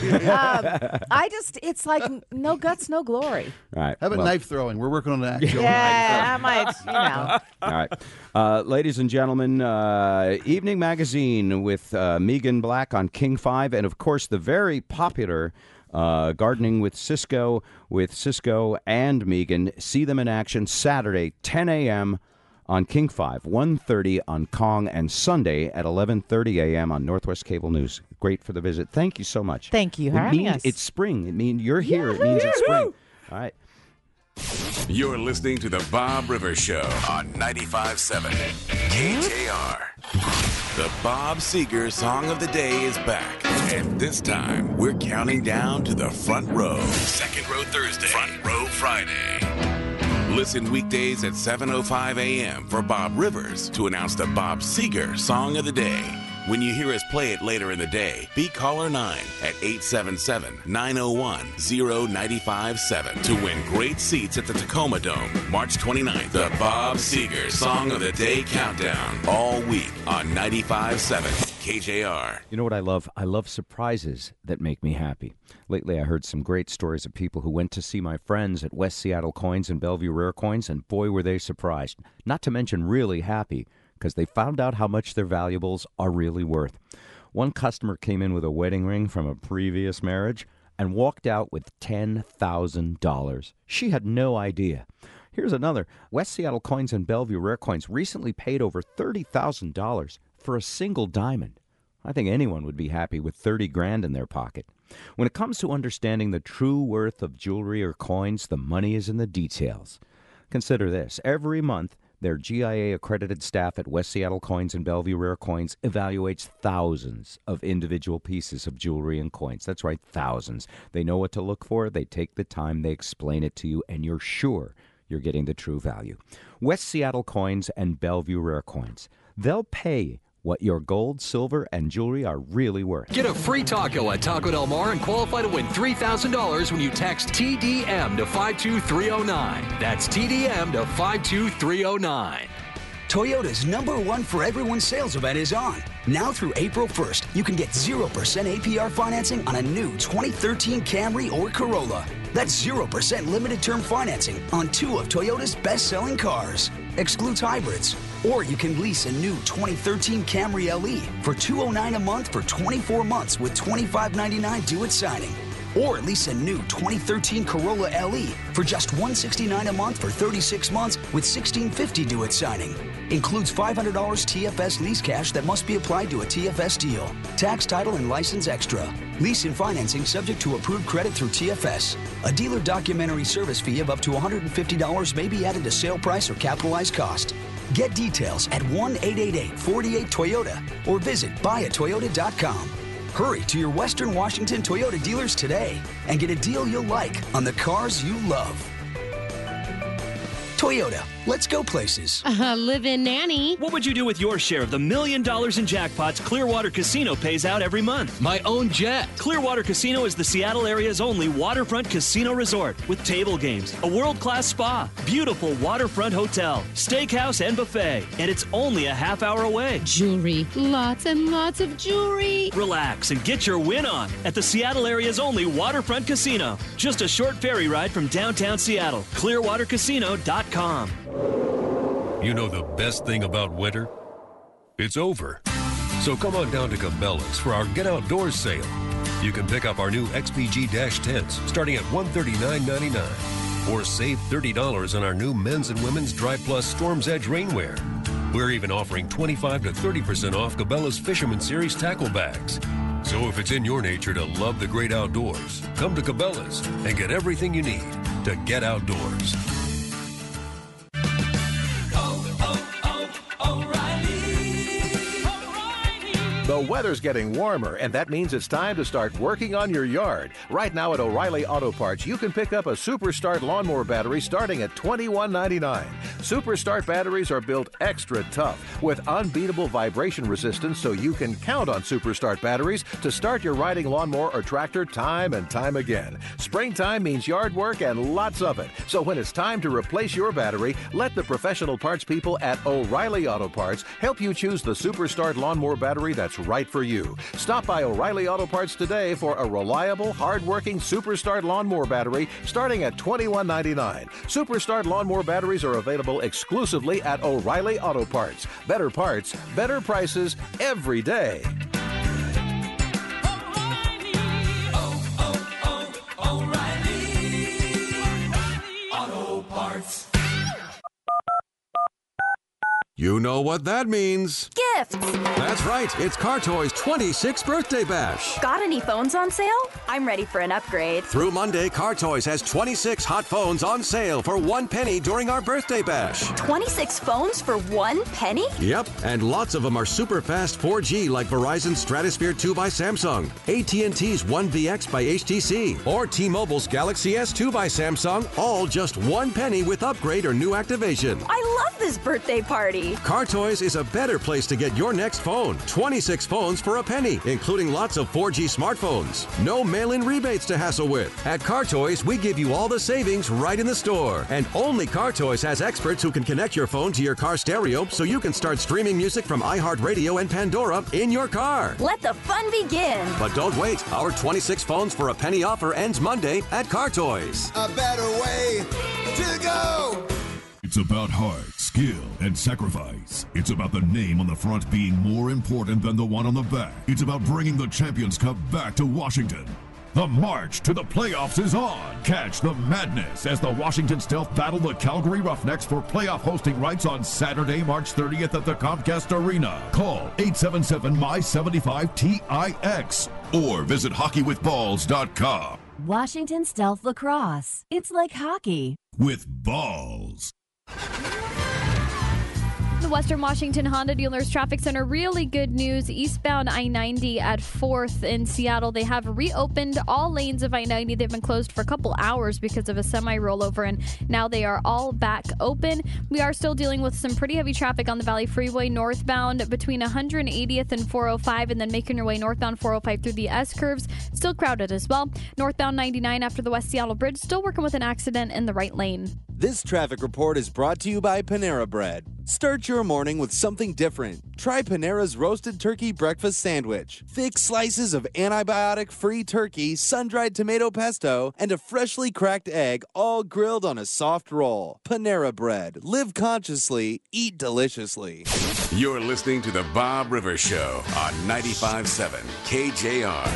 um, I just, it's like no guts, no glory. but- All right. How about well, knife throwing? We're working on that. Joe. Yeah, I might, you know. All right. Uh, ladies and gentlemen, uh, Evening Magazine with uh, Megan Black on King five, and of course the very popular uh, Gardening with Cisco, with Cisco and Megan. See them in action Saturday, ten a.m. on King five, one thirty on Kong, and Sunday at eleven thirty a.m. on Northwest Cable News. Great for the visit. Thank you so much. Thank you for It having means us. it's spring. It means you're here. It means it's spring. All right. You're listening to The Bob Rivers Show on ninety-five point seven K J R. The Bob Seger Song of the Day is back. And this time, we're counting down to the front row. Second row Thursday. Front row Friday. Listen weekdays at seven oh five a.m. for Bob Rivers to announce the Bob Seger Song of the Day. When you hear us play it later in the day, be caller nine at eight seven seven, nine oh one, oh nine five seven to win great seats at the Tacoma Dome, March twenty-ninth. The Bob Seger Song of the Day Countdown. All week on ninety-five point seven K J R. You know what I love? I love surprises that make me happy. Lately, I heard some great stories of people who went to see my friends at West Seattle Coins and Bellevue Rare Coins, and boy, were they surprised. Not to mention really happy, because they found out how much their valuables are really worth. One customer came in with a wedding ring from a previous marriage and walked out with ten thousand dollars. She had no idea. Here's another. West Seattle Coins and Bellevue Rare Coins recently paid over thirty thousand dollars for a single diamond. I think anyone would be happy with thirty grand in their pocket. When it comes to understanding the true worth of jewelry or coins, the money is in the details. Consider this. Every month, their G I A-accredited staff at West Seattle Coins and Bellevue Rare Coins evaluates thousands of individual pieces of jewelry and coins. That's right, thousands. They know what to look for, they take the time, they explain it to you, and you're sure you're getting the true value. West Seattle Coins and Bellevue Rare Coins. They'll pay what your gold, silver, and jewelry are really worth. Get a free taco at Taco Del Mar and qualify to win three thousand dollars when you text T D M to five two three oh nine. That's T D M to five two three oh nine. Toyota's number one for everyone sales event is on. Now through April first, you can get zero percent A P R financing on a new twenty thirteen Camry or Corolla. That's zero percent limited term financing on two of Toyota's best-selling cars. Excludes hybrids. Or you can lease a new twenty thirteen Camry L E for two hundred nine dollars a month for twenty-four months with twenty-five ninety-nine due at signing. Or lease a new twenty thirteen Corolla L E for just one hundred sixty-nine dollars a month for thirty-six months with sixteen fifty due at signing. Includes five hundred dollars T F S lease cash that must be applied to a T F S deal. Tax, title, and license extra. Lease and financing subject to approved credit through T F S. A dealer documentary service fee of up to one hundred fifty dollars may be added to sale price or capitalized cost. Get details at one eight eight eight, four eight Toyota or visit buy a toyota dot com. Hurry to your Western Washington Toyota dealers today and get a deal you'll like on the cars you love. Toyota, let's go places. Uh, live-in nanny. What would you do with your share of the million dollars in jackpots Clearwater Casino pays out every month? My own jet. Clearwater Casino is the Seattle area's only waterfront casino resort with table games, a world-class spa, beautiful waterfront hotel, steakhouse, and buffet. And it's only a half hour away. Jewelry. Lots and lots of jewelry. Relax and get your win on at the Seattle area's only waterfront casino. Just a short ferry ride from downtown Seattle. Clearwater Casino dot com. You know the best thing about winter? It's over. So come on down to Cabela's for our Get Outdoors sale. You can pick up our new X P G tents starting at one hundred thirty-nine ninety-nine, or save thirty dollars on our new men's and women's Dry Plus Storm's Edge rainwear. We're even offering twenty-five to thirty percent off Cabela's Fisherman Series tackle bags. So if it's in your nature to love the great outdoors, come to Cabela's and get everything you need to get outdoors. The weather's getting warmer, and that means it's time to start working on your yard. Right now at O'Reilly Auto Parts, you can pick up a Super Start lawnmower battery starting at twenty-one ninety-nine. Super Start batteries are built extra tough with unbeatable vibration resistance, so you can count on Super Start batteries to start your riding lawnmower or tractor time and time again. Springtime means yard work and lots of it. So when it's time to replace your battery, let the professional parts people at O'Reilly Auto Parts help you choose the Super Start lawnmower battery that's right for you. Stop by O'Reilly Auto Parts today for a reliable, hard-working Super Start lawnmower battery starting at twenty-one ninety-nine. Super Start lawnmower batteries are available exclusively at O'Reilly Auto Parts. Better parts, better prices every day. You know what that means. Gifts! That's right. It's Car Toys' twenty-sixth birthday bash. Got any phones on sale? I'm ready for an upgrade. Through Monday, Car Toys has twenty-six hot phones on sale for one penny during our birthday bash. twenty-six phones for one penny? Yep, and lots of them are super fast four G like Verizon's Stratosphere two by Samsung, A T and T's one V X by H T C, or T-Mobile's Galaxy S two by Samsung, all just one penny with upgrade or new activation. I love this birthday party. Car Toys is a better place to get your next phone. twenty-six phones for a penny, including lots of four G smartphones. No mail-in rebates to hassle with. At Car Toys, we give you all the savings right in the store. And only Car Toys has experts who can connect your phone to your car stereo so you can start streaming music from iHeartRadio and Pandora in your car. Let the fun begin. But don't wait. Our twenty-six phones for a penny offer ends Monday at Car Toys. A better way to go. It's about heart, skill, and sacrifice. It's about the name on the front being more important than the one on the back. It's about bringing the Champions Cup back to Washington. The march to the playoffs is on. Catch the madness as the Washington Stealth battle the Calgary Roughnecks for playoff hosting rights on Saturday, March thirtieth at the Comcast Arena. Call eight seven seven M Y seven five T I X or visit hockey with balls dot com. Washington Stealth Lacrosse. It's like hockey. With balls. The Western Washington Honda Dealers Traffic Center. Really good news. Eastbound I ninety at fourth in Seattle. They have reopened all lanes of I ninety. They've been closed for a couple hours because of a semi rollover, and now they are all back open. We are still dealing with some pretty heavy traffic on the Valley Freeway northbound between one hundred eightieth and four oh five, and then making your way northbound four oh five through the S curves. Still crowded as well. Northbound ninety-nine after the West Seattle Bridge. Still working with an accident in the right lane. This traffic report is brought to you by Panera Bread. Start your morning with something different. Try Panera's Roasted Turkey Breakfast Sandwich. Thick slices of antibiotic-free turkey, sun-dried tomato pesto, and a freshly cracked egg, all grilled on a soft roll. Panera Bread. Live consciously, eat deliciously. You're listening to The Bob Rivers Show on ninety-five point seven K J R.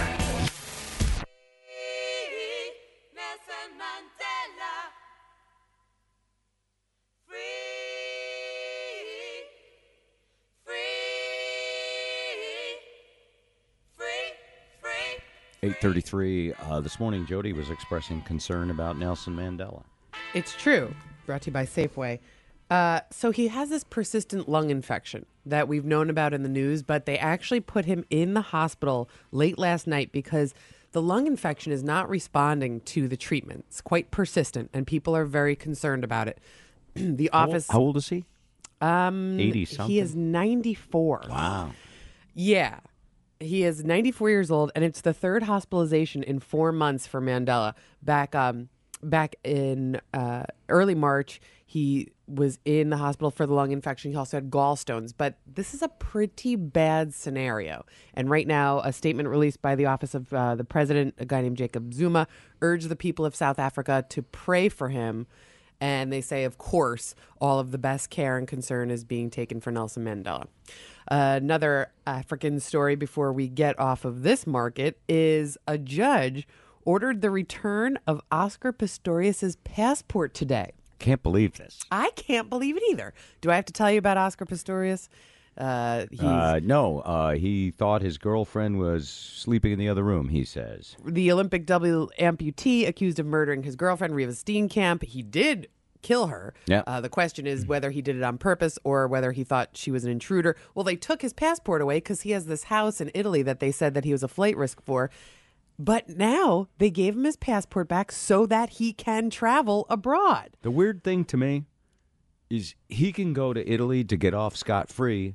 eight thirty-three uh, this morning, Jody was expressing concern about Nelson Mandela. It's true. Brought to you by Safeway. Uh, so he has this persistent lung infection that we've known about in the news, but they actually put him in the hospital late last night because the lung infection is not responding to the treatment. It's quite persistent, and people are very concerned about it. The office... How old is he? Um, eighty-something? He is ninety-four. Wow. Yeah. He is ninety-four years old, and it's the third hospitalization in four months for Mandela. Back um, back in uh, early March, he was in the hospital for the lung infection. He also had gallstones, but this is a pretty bad scenario. And right now, a statement released by the office of uh, the president, a guy named Jacob Zuma, urged the people of South Africa to pray for him. And they say, of course, all of the best care and concern is being taken for Nelson Mandela. Uh, another African story before we get off of this market is a judge ordered the return of Oscar Pistorius' passport today. Can't believe this. I can't believe it either. Do I have to tell you about Oscar Pistorius? Uh, he's Uh, no, uh, he thought his girlfriend was sleeping in the other room, he says. the Olympic double amputee accused of murdering his girlfriend, Reva Steenkamp. He did kill her. Yeah. Uh, the question is whether he did it on purpose or whether he thought she was an intruder. Well, they took his passport away because he has this house in Italy that they said that he was a flight risk for. But now they gave him his passport back so that he can travel abroad. The weird thing to me is he can go to Italy to get off scot-free,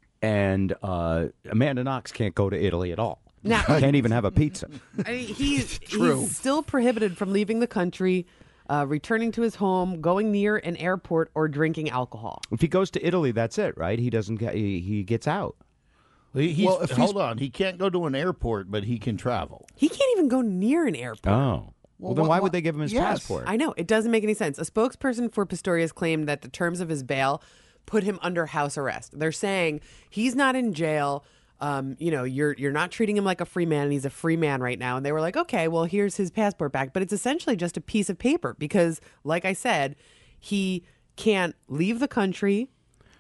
and uh, Amanda Knox can't go to Italy at all. Now- Can't even have a pizza. I mean, he's, True. he's still prohibited from leaving the country, uh, returning to his home, going near an airport, or drinking alcohol. If he goes to Italy, that's it, right? He doesn't get, he, he gets out. He, he's, Well, if he's- hold on. He can't go to an airport, but he can travel. He can't even go near an airport. Oh. Well, then why would they give him his passport? I know. It doesn't make any sense. A spokesperson for Pistorius claimed that the terms of his bail put him under house arrest. They're saying he's not in jail. Um, you know, you're you're not treating him like a free man, and he's a free man right now. And they were like, okay, well, here's his passport back. But it's essentially just a piece of paper because, like I said, he can't leave the country.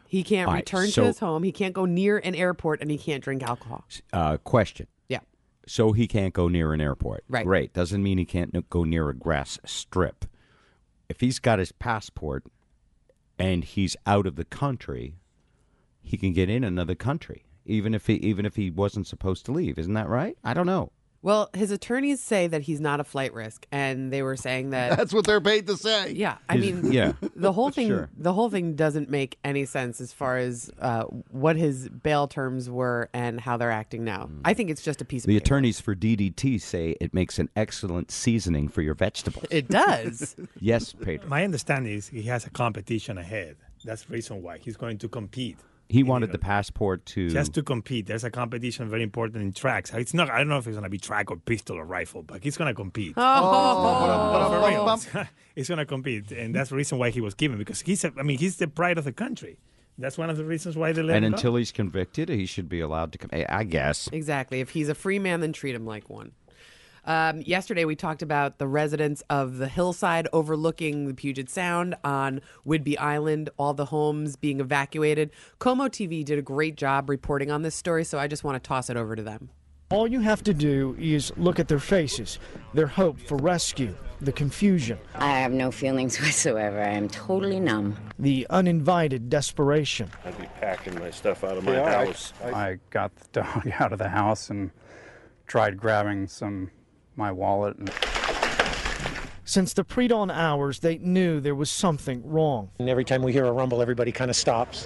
He can't All right, return so- to his home. He can't go near an airport, and he can't drink alcohol. Uh, question. Yeah. So he can't go near an airport. Right. Great. Doesn't mean he can't n- go near a grass strip. If he's got his passport and he's out of the country, he can get in another country, even if he even if he wasn't supposed to leave. Isn't that right? I don't know. Well, his attorneys say that he's not a flight risk, and they were saying that That's what they're paid to say. Yeah, I His- mean, yeah. the whole thing, Sure. the whole thing doesn't make any sense as far as uh, what his bail terms were and how they're acting now. I think it's just a piece of The paper. attorneys for D D T say it makes an excellent seasoning for your vegetables. It does. Yes, Pedro. My understanding is he has a competition ahead. That's the reason why he's going to compete. He wanted the passport to. Just to compete. There's a competition very important in tracks. It's not. I don't know if it's going to be track or pistol or rifle, but he's going to compete. Oh. But for real, he's going to compete, and that's the reason why he was given, because he's. A, I mean, he's the pride of the country. That's one of the reasons why they let And him until go. he's convicted, he should be allowed to come. I guess. Exactly. If he's a free man, then treat him like one. Um, yesterday, we talked about the residents of the hillside overlooking the Puget Sound on Whidbey Island, all the homes being evacuated. Como T V did a great job reporting on this story, so I just want to toss it over to them. All you have to do is look at their faces, their hope for rescue, the confusion, I have no feelings whatsoever. I am totally numb. the uninvited desperation. I'd be packing my stuff out of my Yeah, I- house. I got the dog out of the house and tried grabbing some my wallet. And Since the pre-dawn hours, they knew there was something wrong. And every time we hear a rumble, everybody kind of stops.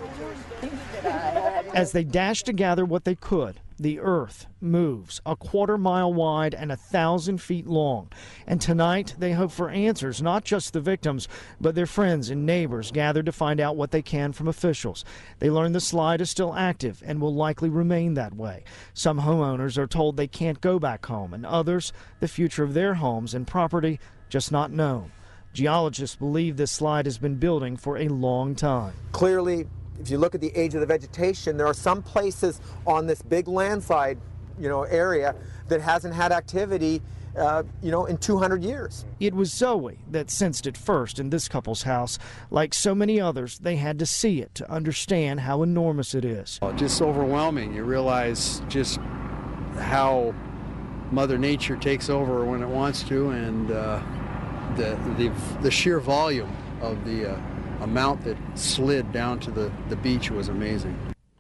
As they dashed to gather what they could, the earth moves a quarter mile wide and a thousand feet long. And tonight, they hope for answers, not just the victims, but their friends and neighbors gathered to find out what they can from officials. They learn the slide is still active and will likely remain that way. Some homeowners are told they can't go back home, and others, the future of their homes and property, just not known. Geologists believe this slide has been building for a long time. Clearly, if you look at the age of the vegetation, there are some places on this big landslide, you know, area that hasn't had activity, uh, you know, in two hundred years. It was Zoe that sensed it first in this couple's house. Like so many others, they had to see it to understand how enormous it is. just overwhelming. You realize just how Mother Nature takes over when it wants to, and uh, the, the the sheer volume of the uh, amount that slid down to the, the beach was amazing.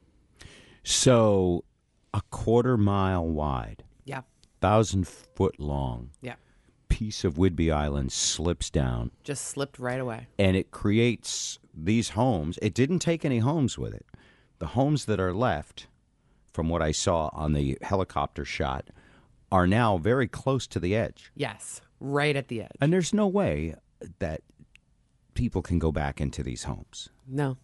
So, a quarter mile wide, Yeah. thousand foot long, Yeah. piece of Whidbey Island slips down, Just slipped right away. and it creates these homes. It didn't take any homes with it. The homes that are left, from what I saw on the helicopter shot, are now very close to the edge. Yes, right at the edge. And there's no way that people can go back into these homes. No.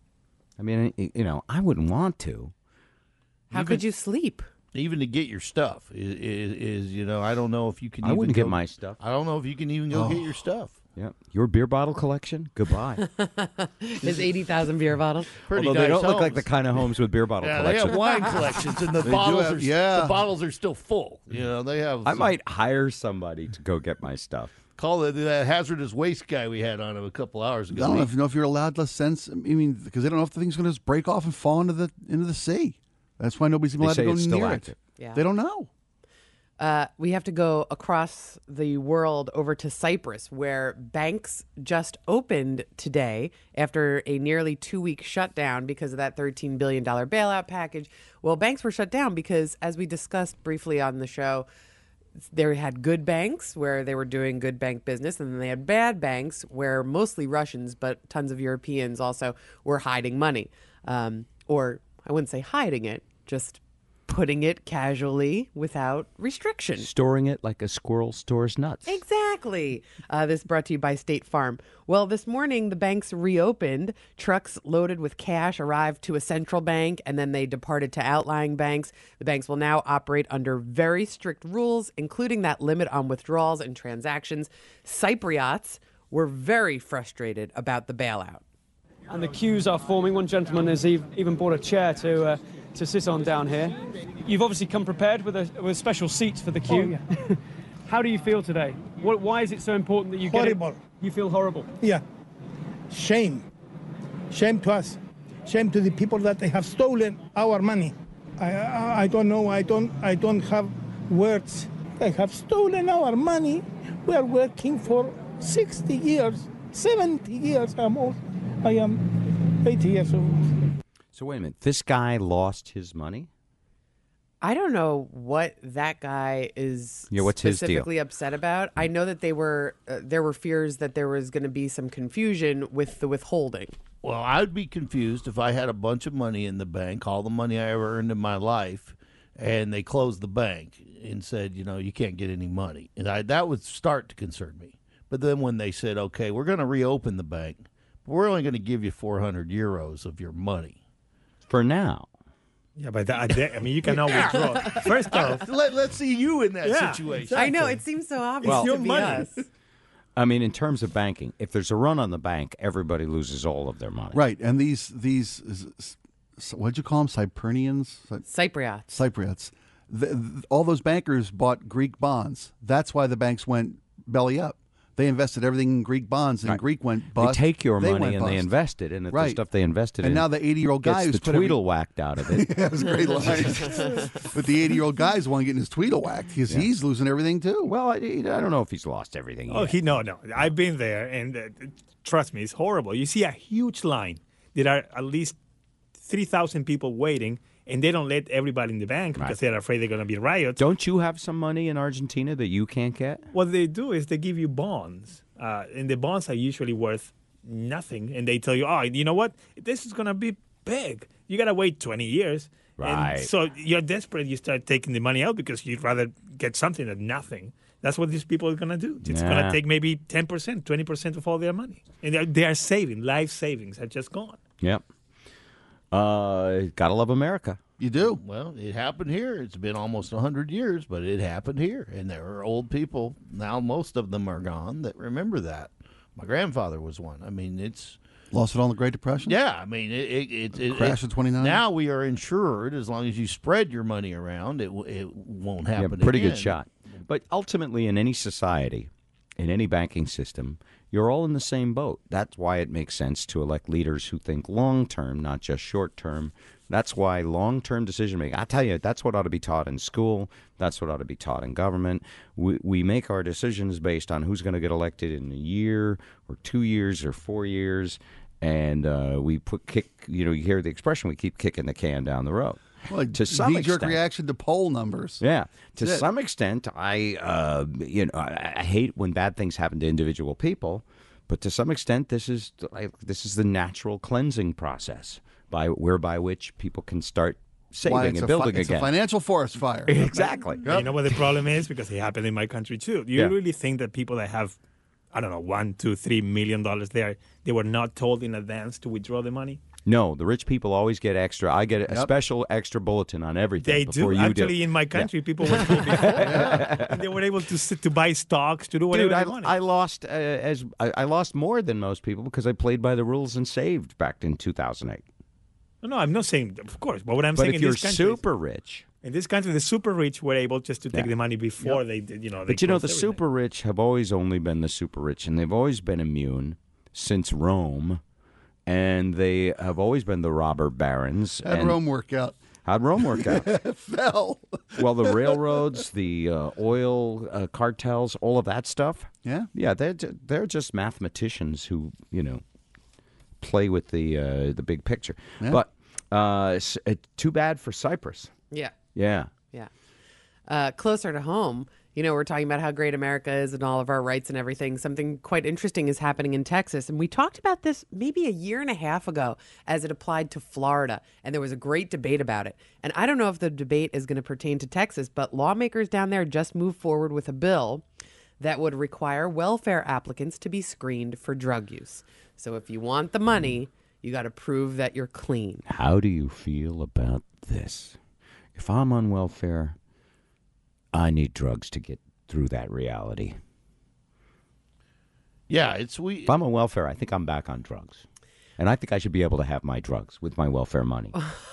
I mean, you know, I wouldn't want to. How could you sleep? Even to get your stuff is, is, is you know, I don't know if you can I even wouldn't go, get my stuff. I don't know if you can even go Oh. get your stuff. Yeah, your beer bottle collection? Goodbye. His eighty thousand beer bottles. Pretty Although they nice don't look like homes. the kind of homes with beer bottle Yeah, collection. they have wine collections, and the They do bottles have- are yeah. the bottles are still full. You know, they have. I some- might hire somebody to go get my stuff. call it that hazardous waste guy we had on him a couple hours I ago. don't know if, know if you're allowed to sense. I mean, because they don't know if the thing's going to just break off and fall into the into the sea. That's why nobody's even They allowed say to go it's still near active. it. Yeah. They don't know. Uh, we have to go across the world over to Cyprus, where banks just opened today after a nearly two-week shutdown because of that thirteen billion dollars bailout package. Well, banks were shut down because, as we discussed briefly on the show, they had good banks where they were doing good bank business, and then they had bad banks where mostly Russians, but tons of Europeans also were hiding money. Um, or I wouldn't say hiding it, just putting it casually without restriction. Storing it like a squirrel stores nuts. Exactly. Uh, this brought to you by State Farm. Well, this morning, the banks reopened. Trucks loaded with cash arrived to a central bank, and then they departed to outlying banks. The banks will now operate under very strict rules, including that limit on withdrawals and transactions. Cypriots were very frustrated about the bailout. And the queues are forming. One gentleman has ev- even bought a chair to uh, to sit on down here. You've obviously come prepared with a with special seats for the queue. Oh, yeah. How do you feel today? What, why is it so important that you get Horrible. it? You feel horrible. Yeah. Shame. Shame to us. shame to the people that they have stolen our money. I, I, I don't know. I don't. I don't have words. They have stolen our money. We are working for sixty years, seventy years almost. I am eighty years old. So wait a minute. This guy lost his money? I don't know what that guy is Yeah, what's his deal? specifically upset about. I know that they were uh, there were fears that there was going to be some confusion with the withholding. Well, I'd be confused if I had a bunch of money in the bank, all the money I ever earned in my life, and they closed the bank and said, you know, you can't get any money. And I, that would start to concern me. But then when they said, okay, we're going to reopen the bank, but we're only going to give you four hundred euros of your money. For now. Yeah, but that, I mean, you cannot withdraw. First off, Let, let's see you in that Yeah, situation. I know, it seems so obvious Well- to It's be your money. us. I mean, in terms of banking, if there's a run on the bank, everybody loses all of their money. Right, and these these what'd you call them? Cyprians, Cypriots. Cypriots. The, the, all those bankers bought Greek bonds. That's why the banks went belly up. They invested everything in Greek bonds, and Right. Greek went bust. They take your They money went and they bust. invest it, and if the Right. stuff they invested And in now the eighty-year-old guy gets who's the put every- Tweedle whacked out of it. Yeah, it was a great line. But the eighty-year-old guy's the one getting his Tweedle whacked because Yeah. he's losing everything too. Well, I, I don't know if he's lost everything. oh, yet. he no, no. I've been there, and uh, trust me, it's horrible. You see a huge line. There are at least three thousand people waiting, and they don't let everybody in the bank because they're afraid they're going to be riots. Don't you have some money in Argentina that you can't get? What they do is they give you bonds, uh, and the bonds are usually worth nothing. And they tell you, oh, you know what? This is going to be big. You got to wait twenty years. Right. And so you're desperate. You start taking the money out because you'd rather get something than nothing. That's what these people are going to do. It's going Yeah. to take maybe ten percent, twenty percent of all their money. And they're, they are saving. Life savings are just gone. Yep. Uh, gotta love America. You do. Well, it happened here. It's been almost one hundred years, but it happened here. And there are old people, now most of them are gone, that remember that. My grandfather was one. I mean, it's... Lost it on the Great Depression? Yeah, I mean, it... it, it, it Crash it- of twenty-nine? Now we are insured. As long as you spread your money around, it, w- it won't happen Yeah, pretty again. good shot. But ultimately, in any society, in any banking system, you're all in the same boat. That's why it makes sense to elect leaders who think long term, not just short term. That's why long term decision making, I tell you, that's what ought to be taught in school. That's what ought to be taught in government. We, we make our decisions based on who's going to get elected in a year or two years or four years. And uh, we put kick, you know, you hear the expression, we keep kicking the can down the road. Well, to some knee-jerk extent. reaction to poll numbers. Yeah, to That's it. some extent, I uh, you know I, I hate when bad things happen to individual people, but to some extent, this is like this is the natural cleansing process by whereby which people can start saving Why, it's and a building fi- it's again. a financial forest fire. Exactly. And you know what the problem is? Because it happened in my country too. Do you Yeah. really think that people that have, I don't know, one, two, three million dollars there, they were not told in advance to withdraw the money? No, the rich people always get extra. I get a Yep. special extra bulletin on everything. They before do. You Actually, do. in my Yeah. country, people were told before. And they were able to sit, to buy stocks, to do whatever Dude, they I, wanted. I lost uh, as I, I lost more than most people because I played by the rules and saved back in two thousand eight. No, no, I'm not saying, of course, but what I'm But saying if in you're this country, super rich, in this country, the super rich were able just to take Yeah. the money before Yep. they did, you know. They but you know, closed the everything. super rich have always only been the super rich, and they've always been immune since Rome, and they have always been the robber barons. How'd and Rome work out? How'd Rome work out? Fell. Well, the railroads, the uh, oil uh, cartels, all of that stuff. Yeah, yeah, they're ju- they're just mathematicians who you know play with the uh, the big picture. Yeah. But uh, s- it, too bad for Cyprus. Yeah. Yeah. Yeah. Uh, closer to home, you know, we're talking about how great America is and all of our rights and everything. Something quite interesting is happening in Texas. And we talked about this maybe a year and a half ago as it applied to Florida. And there was a great debate about it. And I don't know if the debate is going to pertain to Texas, but lawmakers down there just moved forward with a bill that would require welfare applicants to be screened for drug use. So if you want the money, you got to prove that you're clean. How do you feel about this? If I'm on welfare, I need drugs to get through that reality. Yeah, it's we. If I'm on welfare, I think I'm back on drugs. And I think I should be able to have my drugs with my welfare money.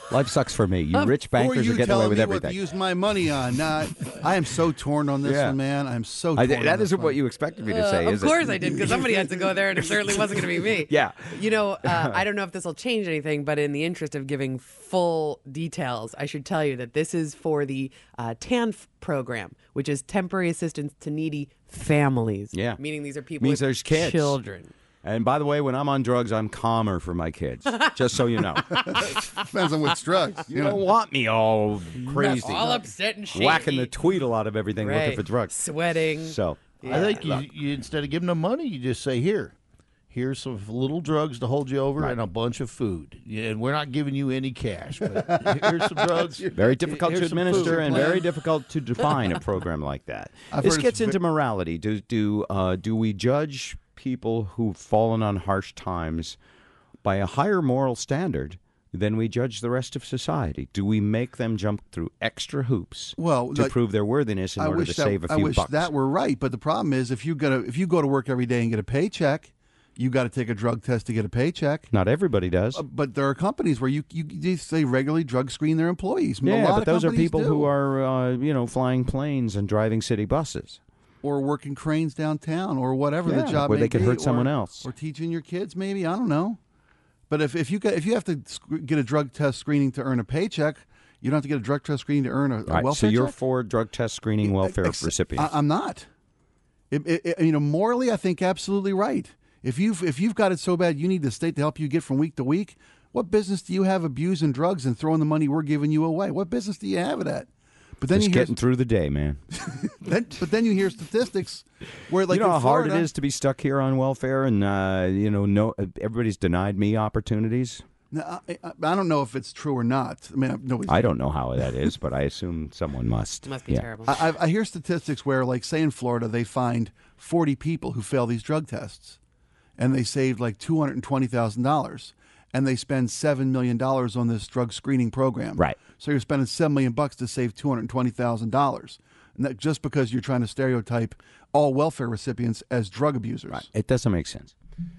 Life sucks for me. You Of- rich Who bankers are you are getting telling away with me everything. what to use my money on? Nah, I am so torn on this Yeah. one, man. I'm so I, torn. that on this isn't one. what you expected me to Uh, say, of is course it? I did, because somebody had to go there, and it certainly wasn't going to be me. Yeah. You know, uh, I don't know if this will change anything, but in the interest of giving full details, I should tell you that this is for the uh, T A N F program, which is temporary assistance to needy families. Yeah. Meaning these are people Means with there's kids. children. And by the way, when I'm on drugs, I'm calmer for my kids. Just so you know. Depends on which drugs. You don't want me all crazy. All upset and shaky. Whacking the tweedle out of everything looking Right. for drugs. Sweating. So I think you, you instead of giving them money, you just say, here, here's some little drugs to hold you over and a bunch of food. Yeah, and we're not giving you any cash, but here's some drugs. Very difficult Here's to some administer food. and very difficult to define a program like that. I've This heard gets it's into ve- morality. Do do uh, do we judge people who've fallen on harsh times by a higher moral standard than we judge the rest of society? Do we make them jump through extra hoops Well, to like, prove their worthiness in I order wish to that, save a I few wish bucks? that were right, but the problem is if you go to if you go to work every day and get a paycheck, you got to take a drug test to get a paycheck. Not everybody does. Uh, but there are companies where you you they regularly drug screen their employees. A Yeah, lot but of those are companies people do. who are, uh, you know, flying planes and driving city buses. or working cranes downtown or whatever Yeah, the job where may they could be, hurt someone or- else. or teaching your kids maybe I don't know. But if, if you got, if you have to sc- get a drug test screening to earn a paycheck, you don't have to get a drug test screening to earn a, a All right, welfare so you're check? for drug test screening welfare Ex- recipients. I, I'm not. It, it, it- you know, morally, I think absolutely right. If you've if you've got it so bad, you need the state to help you get from week to week. What business do you have abusing drugs and throwing the money we're giving you away? What business do you have it at? But then Just you hear, getting through the day, man. then, but then you hear statistics where, like, you know in how hard Florida, it is to be stuck here on welfare, and uh, you know, no, everybody's denied me opportunities. Now, I, I, I don't know if it's true or not. I mean, nobody's I don't know how that is, but I assume someone must. Must be Yeah. terrible. I, I- I hear statistics where, like, say in Florida, they find forty people who fail these drug tests, and they saved like two hundred and twenty thousand dollars, and they spend seven million dollars on this drug screening program. Right. So you're spending seven million bucks to save two hundred and twenty thousand dollars, and that just because you're trying to stereotype all welfare recipients as drug abusers. Right. It doesn't make sense.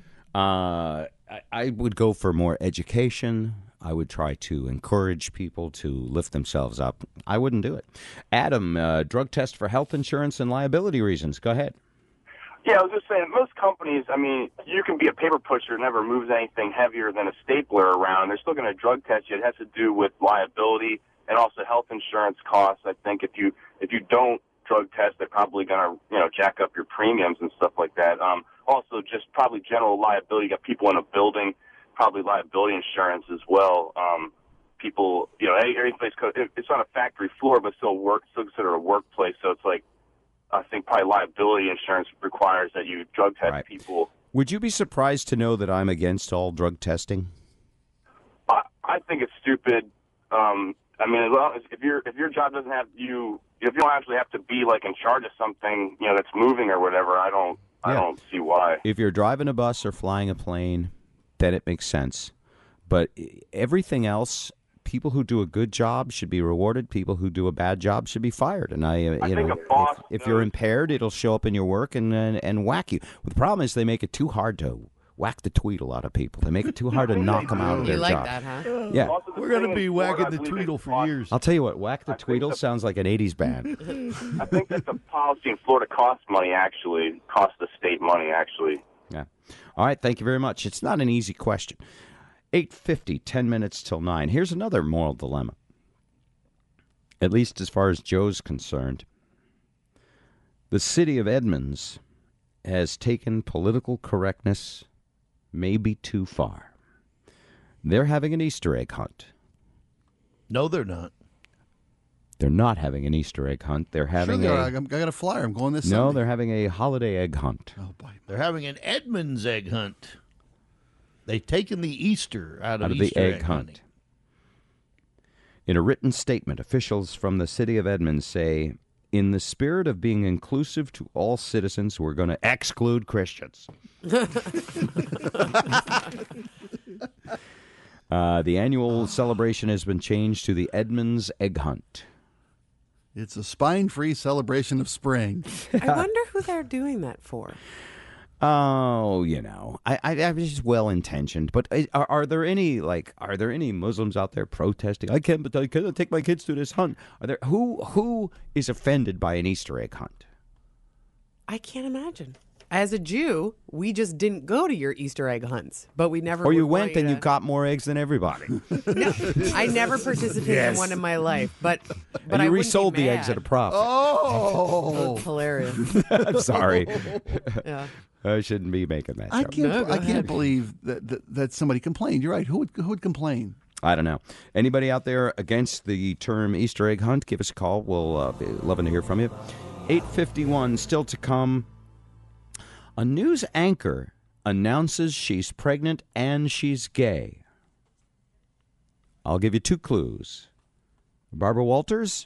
Uh, I, I would go for more education. I would try to encourage people to lift themselves up. I wouldn't do it. Adam, uh, drug test for health insurance and liability reasons. Go ahead. Yeah, I was just saying, most companies, I mean, you can be a paper pusher, never moves anything heavier than a stapler around. They're still going to drug test you. It has to do with liability and also health insurance costs. I think if you if you don't drug test, they're probably going to, you know, jack up your premiums and stuff like that. Um, also, just probably general liability. You got people in a building, probably liability insurance as well. Um, people, you know, any, any place, it's on a factory floor, but still work, still considered a workplace. So it's like, I think probably liability insurance requires that you drug test Right. people. Would you be surprised to know that I'm against all drug testing? I, I think it's stupid. Um, I mean, as long as if your if your job doesn't have you, if you don't actually have to be like in charge of something, you know, that's moving or whatever, I don't, I Yeah. don't see why. If you're driving a bus or flying a plane, then it makes sense. But everything else, people who do a good job should be rewarded. People who do a bad job should be fired. And I, uh, I you think know, a boss if, if you're impaired, it'll show up in your work and, and and whack you. The problem is they make it too hard to whack the tweedle out of people. They make it too hard to knock them out of You their like job. that, huh? Yeah. Also, the We're going thing to be in Florida, whacking I the believe Tweedle it's for years. I'll tell you what, whack the I think tweedle the- sounds like an eighties band. I think that the policy in Florida costs money. Actually, costs the state money. Actually. Yeah. All right. Thank you very much. It's not an easy question. eight fifty, ten minutes till nine. Here's another moral dilemma. At least as far as Joe's concerned. The city of Edmonds has taken political correctness maybe too far. They're having an Easter egg hunt. No, they're not. They're not having an Easter egg hunt. They're having sure, a... I, I got a flyer. I'm going this no, Sunday. they're having a holiday egg hunt. Oh, boy. They're having an Edmonds egg hunt. They've taken the Easter out of, out of Easter the egg, egg hunt. hunting. In a written statement, officials from the city of Edmonds say, in the spirit of being inclusive to all citizens, we're going to exclude Christians. uh, the annual celebration has been changed to the Edmonds Egg Hunt. It's a spine-free celebration of spring. I wonder who they're doing that for. Oh, you know, I, I, I'm just well intentioned, but are, are there any like are there any Muslims out there protesting? I can't, but I can't take my kids to this hunt. Are there who who is offended by an Easter egg hunt? I can't imagine. As a Jew, we just didn't go to your Easter egg hunts, but we never. Or you would went want and to... you got more eggs than everybody. No, I never participated Yes. in one in my life, but but and I you wouldn't resold be the mad. eggs at a profit. Oh, that's hilarious. I'm sorry. Yeah. I shouldn't be making that I joke. can't. No, go I can't ahead. believe that, that that somebody complained. You're right. Who would who would complain? I don't know. Anybody out there against the term Easter egg hunt, give us a call. We'll uh, be loving to hear from you. eight fifty-one, still to come. A news anchor announces she's pregnant and she's gay. I'll give you two clues. Barbara Walters?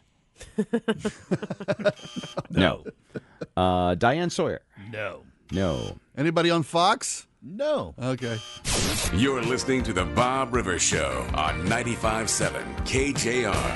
No. Uh, Diane Sawyer? No. No. Anybody on Fox? No. Okay. You're listening to The Bob Rivers Show on ninety-five point seven K J R.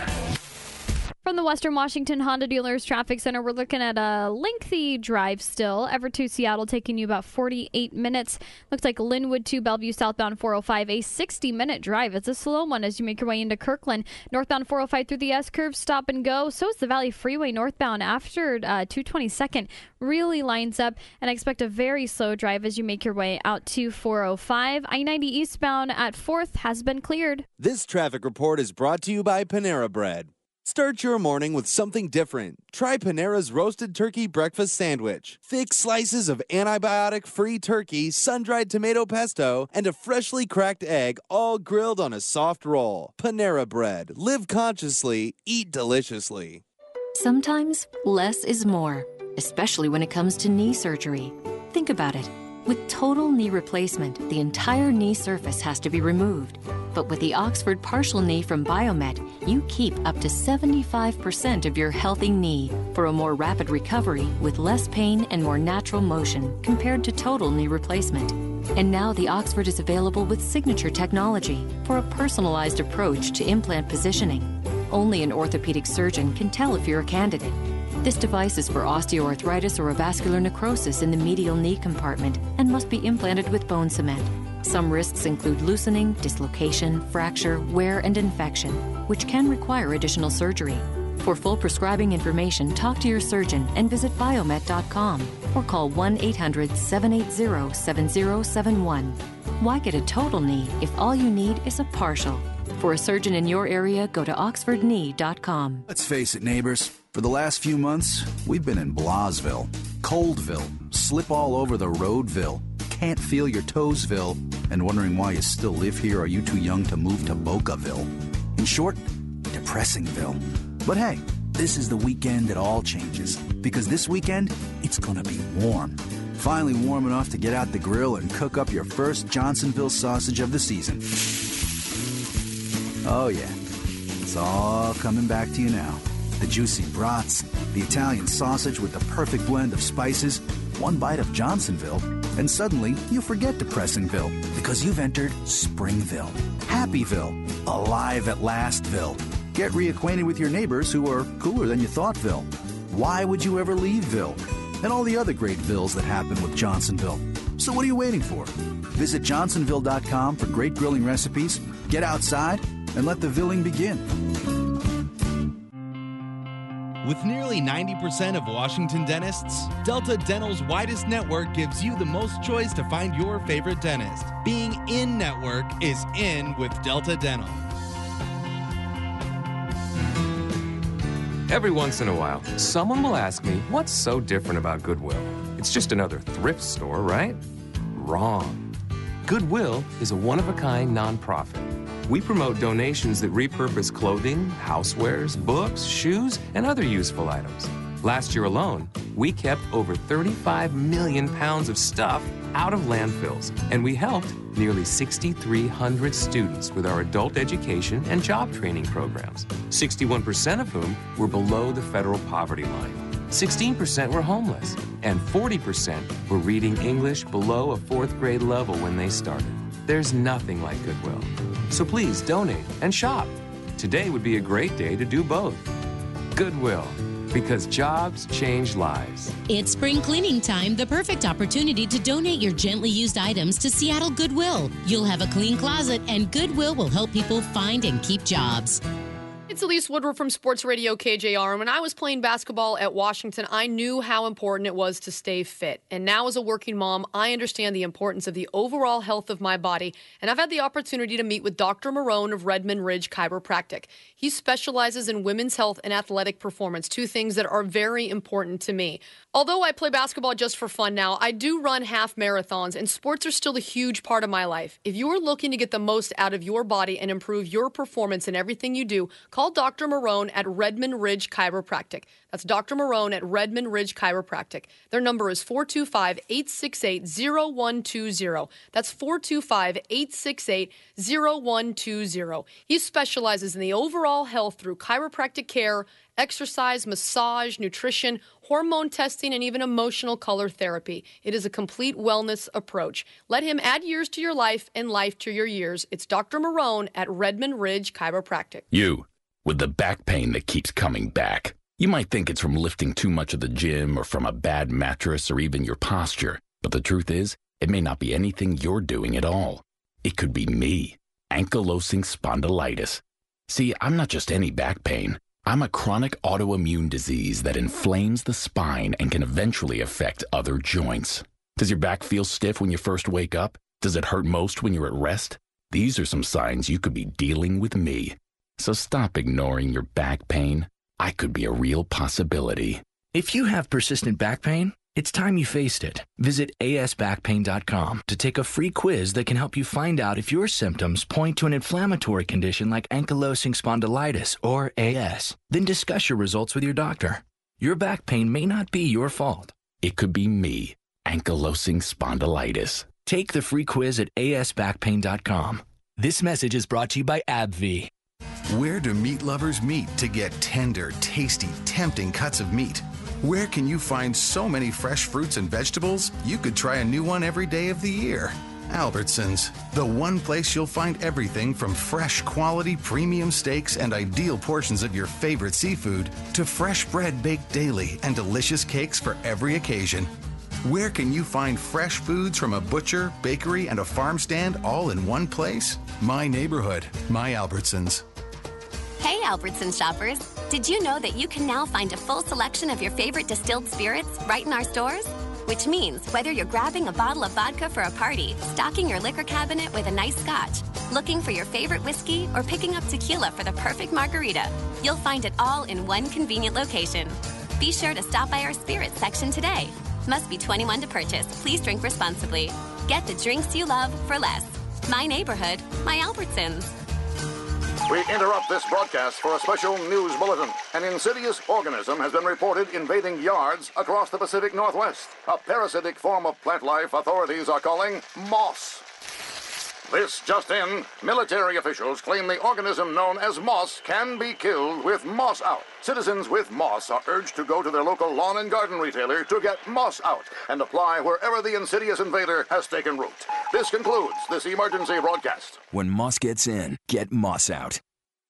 From the Western Washington Honda Dealers Traffic Center, we're looking at a lengthy drive still. Everett to Seattle taking you about forty-eight minutes. Looks like Linwood to Bellevue southbound four oh five, a sixty-minute drive. It's a slow one as you make your way into Kirkland. Northbound four oh five through the S-curve, stop and go. So is the Valley Freeway northbound after uh, two twenty-second. Really lines up, and I expect a very slow drive as you make your way out to four oh five. I ninety eastbound at fourth has been cleared. This traffic report is brought to you by Panera Bread. Start your morning with something different. Try Panera's roasted turkey breakfast sandwich. Thick slices of antibiotic-free turkey, sun-dried tomato pesto, and a freshly cracked egg, all grilled on a soft roll. Panera Bread. Live consciously, eat deliciously. Sometimes less is more, especially when it comes to knee surgery. Think about it. With total knee replacement, the entire knee surface has to be removed. But with the Oxford Partial Knee from Biomet, you keep up to seventy-five percent of your healthy knee for a more rapid recovery with less pain and more natural motion compared to total knee replacement. And now the Oxford is available with signature technology for a personalized approach to implant positioning. Only an orthopedic surgeon can tell if you're a candidate. This device is for osteoarthritis or a vascular necrosis in the medial knee compartment and must be implanted with bone cement. Some risks include loosening, dislocation, fracture, wear, and infection, which can require additional surgery. For full prescribing information, talk to your surgeon and visit biomet dot com or call one eight hundred, seven eight zero, seven zero seven one. Why get a total knee if all you need is a partial? For a surgeon in your area, go to oxford knee dot com. Let's face it, neighbors. For the last few months, we've been in Blasville, Coldville, slip all over the roadville, can't feel your toesville, and wondering why you still live here or are you too young to move to Bocaville. In short, Depressingville. But hey, this is the weekend it all changes, because this weekend, it's gonna be warm. Finally warm enough to get out the grill and cook up your first Johnsonville sausage of the season. Oh yeah, it's all coming back to you now. The juicy brats, the Italian sausage with the perfect blend of spices, one bite of Johnsonville, and suddenly you forget Depressingville because you've entered Springville, Happyville, alive at lastville. Get reacquainted with your neighbors who are cooler than you thoughtville. Why would you ever leaveville? And all the other great villes that happen with Johnsonville. So what are you waiting for? Visit johnsonville dot com for great grilling recipes, get outside, and let the villing begin. With nearly ninety percent of Washington dentists, Delta Dental's widest network gives you the most choice to find your favorite dentist. Being in-network is in with Delta Dental. Every once in a while, someone will ask me, what's so different about Goodwill? It's just another thrift store, right? Wrong. Goodwill is a one-of-a-kind nonprofit. We promote donations that repurpose clothing, housewares, books, shoes, and other useful items. Last year alone, we kept over thirty-five million pounds of stuff out of landfills, and we helped nearly six thousand three hundred students with our adult education and job training programs, sixty-one percent of whom were below the federal poverty line. sixteen percent were homeless, and forty percent were reading English below a fourth grade level when they started. There's nothing like Goodwill. So please donate and shop. Today would be a great day to do both. Goodwill, Because jobs change lives. It's spring cleaning time, the perfect opportunity to donate your gently used items to Seattle Goodwill. You'll have a clean closet, and Goodwill will help people find and keep jobs. It's Elise Woodward from Sports Radio K J R. And when I was playing basketball at Washington, I knew how important it was to stay fit. And now as a working mom, I understand the importance of the overall health of my body. And I've had the opportunity to meet with Doctor Marone of Redmond Ridge Chiropractic. He specializes in women's health and athletic performance, two things that are very important to me. Although I play basketball just for fun now, I do run half marathons, and sports are still a huge part of my life. If you are looking to get the most out of your body and improve your performance in everything you do, call Doctor Marone at Redmond Ridge Chiropractic. That's Doctor Marone at Redmond Ridge Chiropractic. Their number is four two five, eight six eight, zero one two zero. That's four two five, eight six eight, zero one two zero. He specializes in the overall health through chiropractic care, exercise, massage, nutrition, hormone testing, and even emotional color therapy. It is a complete wellness approach. Let him add years to your life and life to your years. It's Doctor Marone at Redmond Ridge Chiropractic. You, with the back pain that keeps coming back. You might think it's from lifting too much at the gym or from a bad mattress or even your posture. But the truth is, it may not be anything you're doing at all. It could be me, ankylosing spondylitis. See, I'm not just any back pain. I'm a chronic autoimmune disease that inflames the spine and can eventually affect other joints. Does your back feel stiff when you first wake up? Does it hurt most when you're at rest? These are some signs you could be dealing with me. So stop ignoring your back pain. I could be a real possibility. If you have persistent back pain, it's time you faced it. Visit A S back pain dot com to take a free quiz that can help you find out if your symptoms point to an inflammatory condition like ankylosing spondylitis or A S. Then discuss your results with your doctor. Your back pain may not be your fault. It could be me, ankylosing spondylitis. Take the free quiz at A S back pain dot com. This message is brought to you by AbbVie. Where do meat lovers meet to get tender, tasty, tempting cuts of meat? Where can you find so many fresh fruits and vegetables? You could try a new one every day of the year. Albertsons, the one place you'll find everything from fresh quality premium steaks and ideal portions of your favorite seafood to fresh bread baked daily and delicious cakes for every occasion. Where can you find fresh foods from a butcher, bakery, and a farm stand all in one place? My neighborhood, my Albertsons. Hey, Albertsons shoppers. Did you know that you can now find a full selection of your favorite distilled spirits right in our stores? Which means whether you're grabbing a bottle of vodka for a party, stocking your liquor cabinet with a nice scotch, looking for your favorite whiskey, or picking up tequila for the perfect margarita, you'll find it all in one convenient location. Be sure to stop by our spirits section today. Must be twenty-one to purchase. Please drink responsibly. Get the drinks you love for less. My neighborhood, my Albertsons. We interrupt this broadcast for a special news bulletin. An insidious organism has been reported invading yards across the Pacific Northwest. A parasitic form of plant life authorities are calling moss. This just in, military officials claim the organism known as moss can be killed with Moss Out. Citizens with moss are urged to go to their local lawn and garden retailer to get Moss Out and apply wherever the insidious invader has taken root. This concludes this emergency broadcast. When moss gets in, get Moss Out.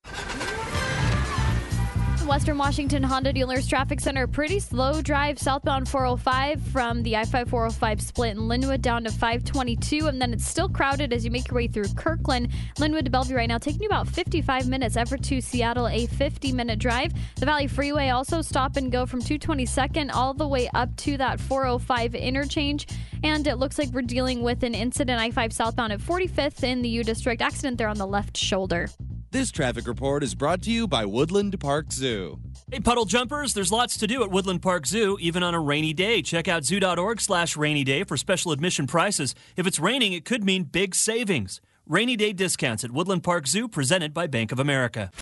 Western Washington Honda Dealers Traffic Center. Pretty slow drive southbound four oh five from the I five four oh five split in Linwood down to five twenty-two, and then it's still crowded as you make your way through Kirkland. Linwood to Bellevue right now taking you about fifty-five minutes. Everett to Seattle, a fifty-minute drive. The Valley Freeway also stop and go from two twenty-second all the way up to that four oh five interchange. And it looks like we're dealing with an incident I five southbound at forty-fifth in the U District. Accident there on the left shoulder. This traffic report is brought to you by Woodland Park Zoo. Hey, puddle jumpers, there's lots to do at Woodland Park Zoo, even on a rainy day. Check out zoo.org slash rainy day for special admission prices. If it's raining, it could mean big savings. Rainy day discounts at Woodland Park Zoo, presented by Bank of America.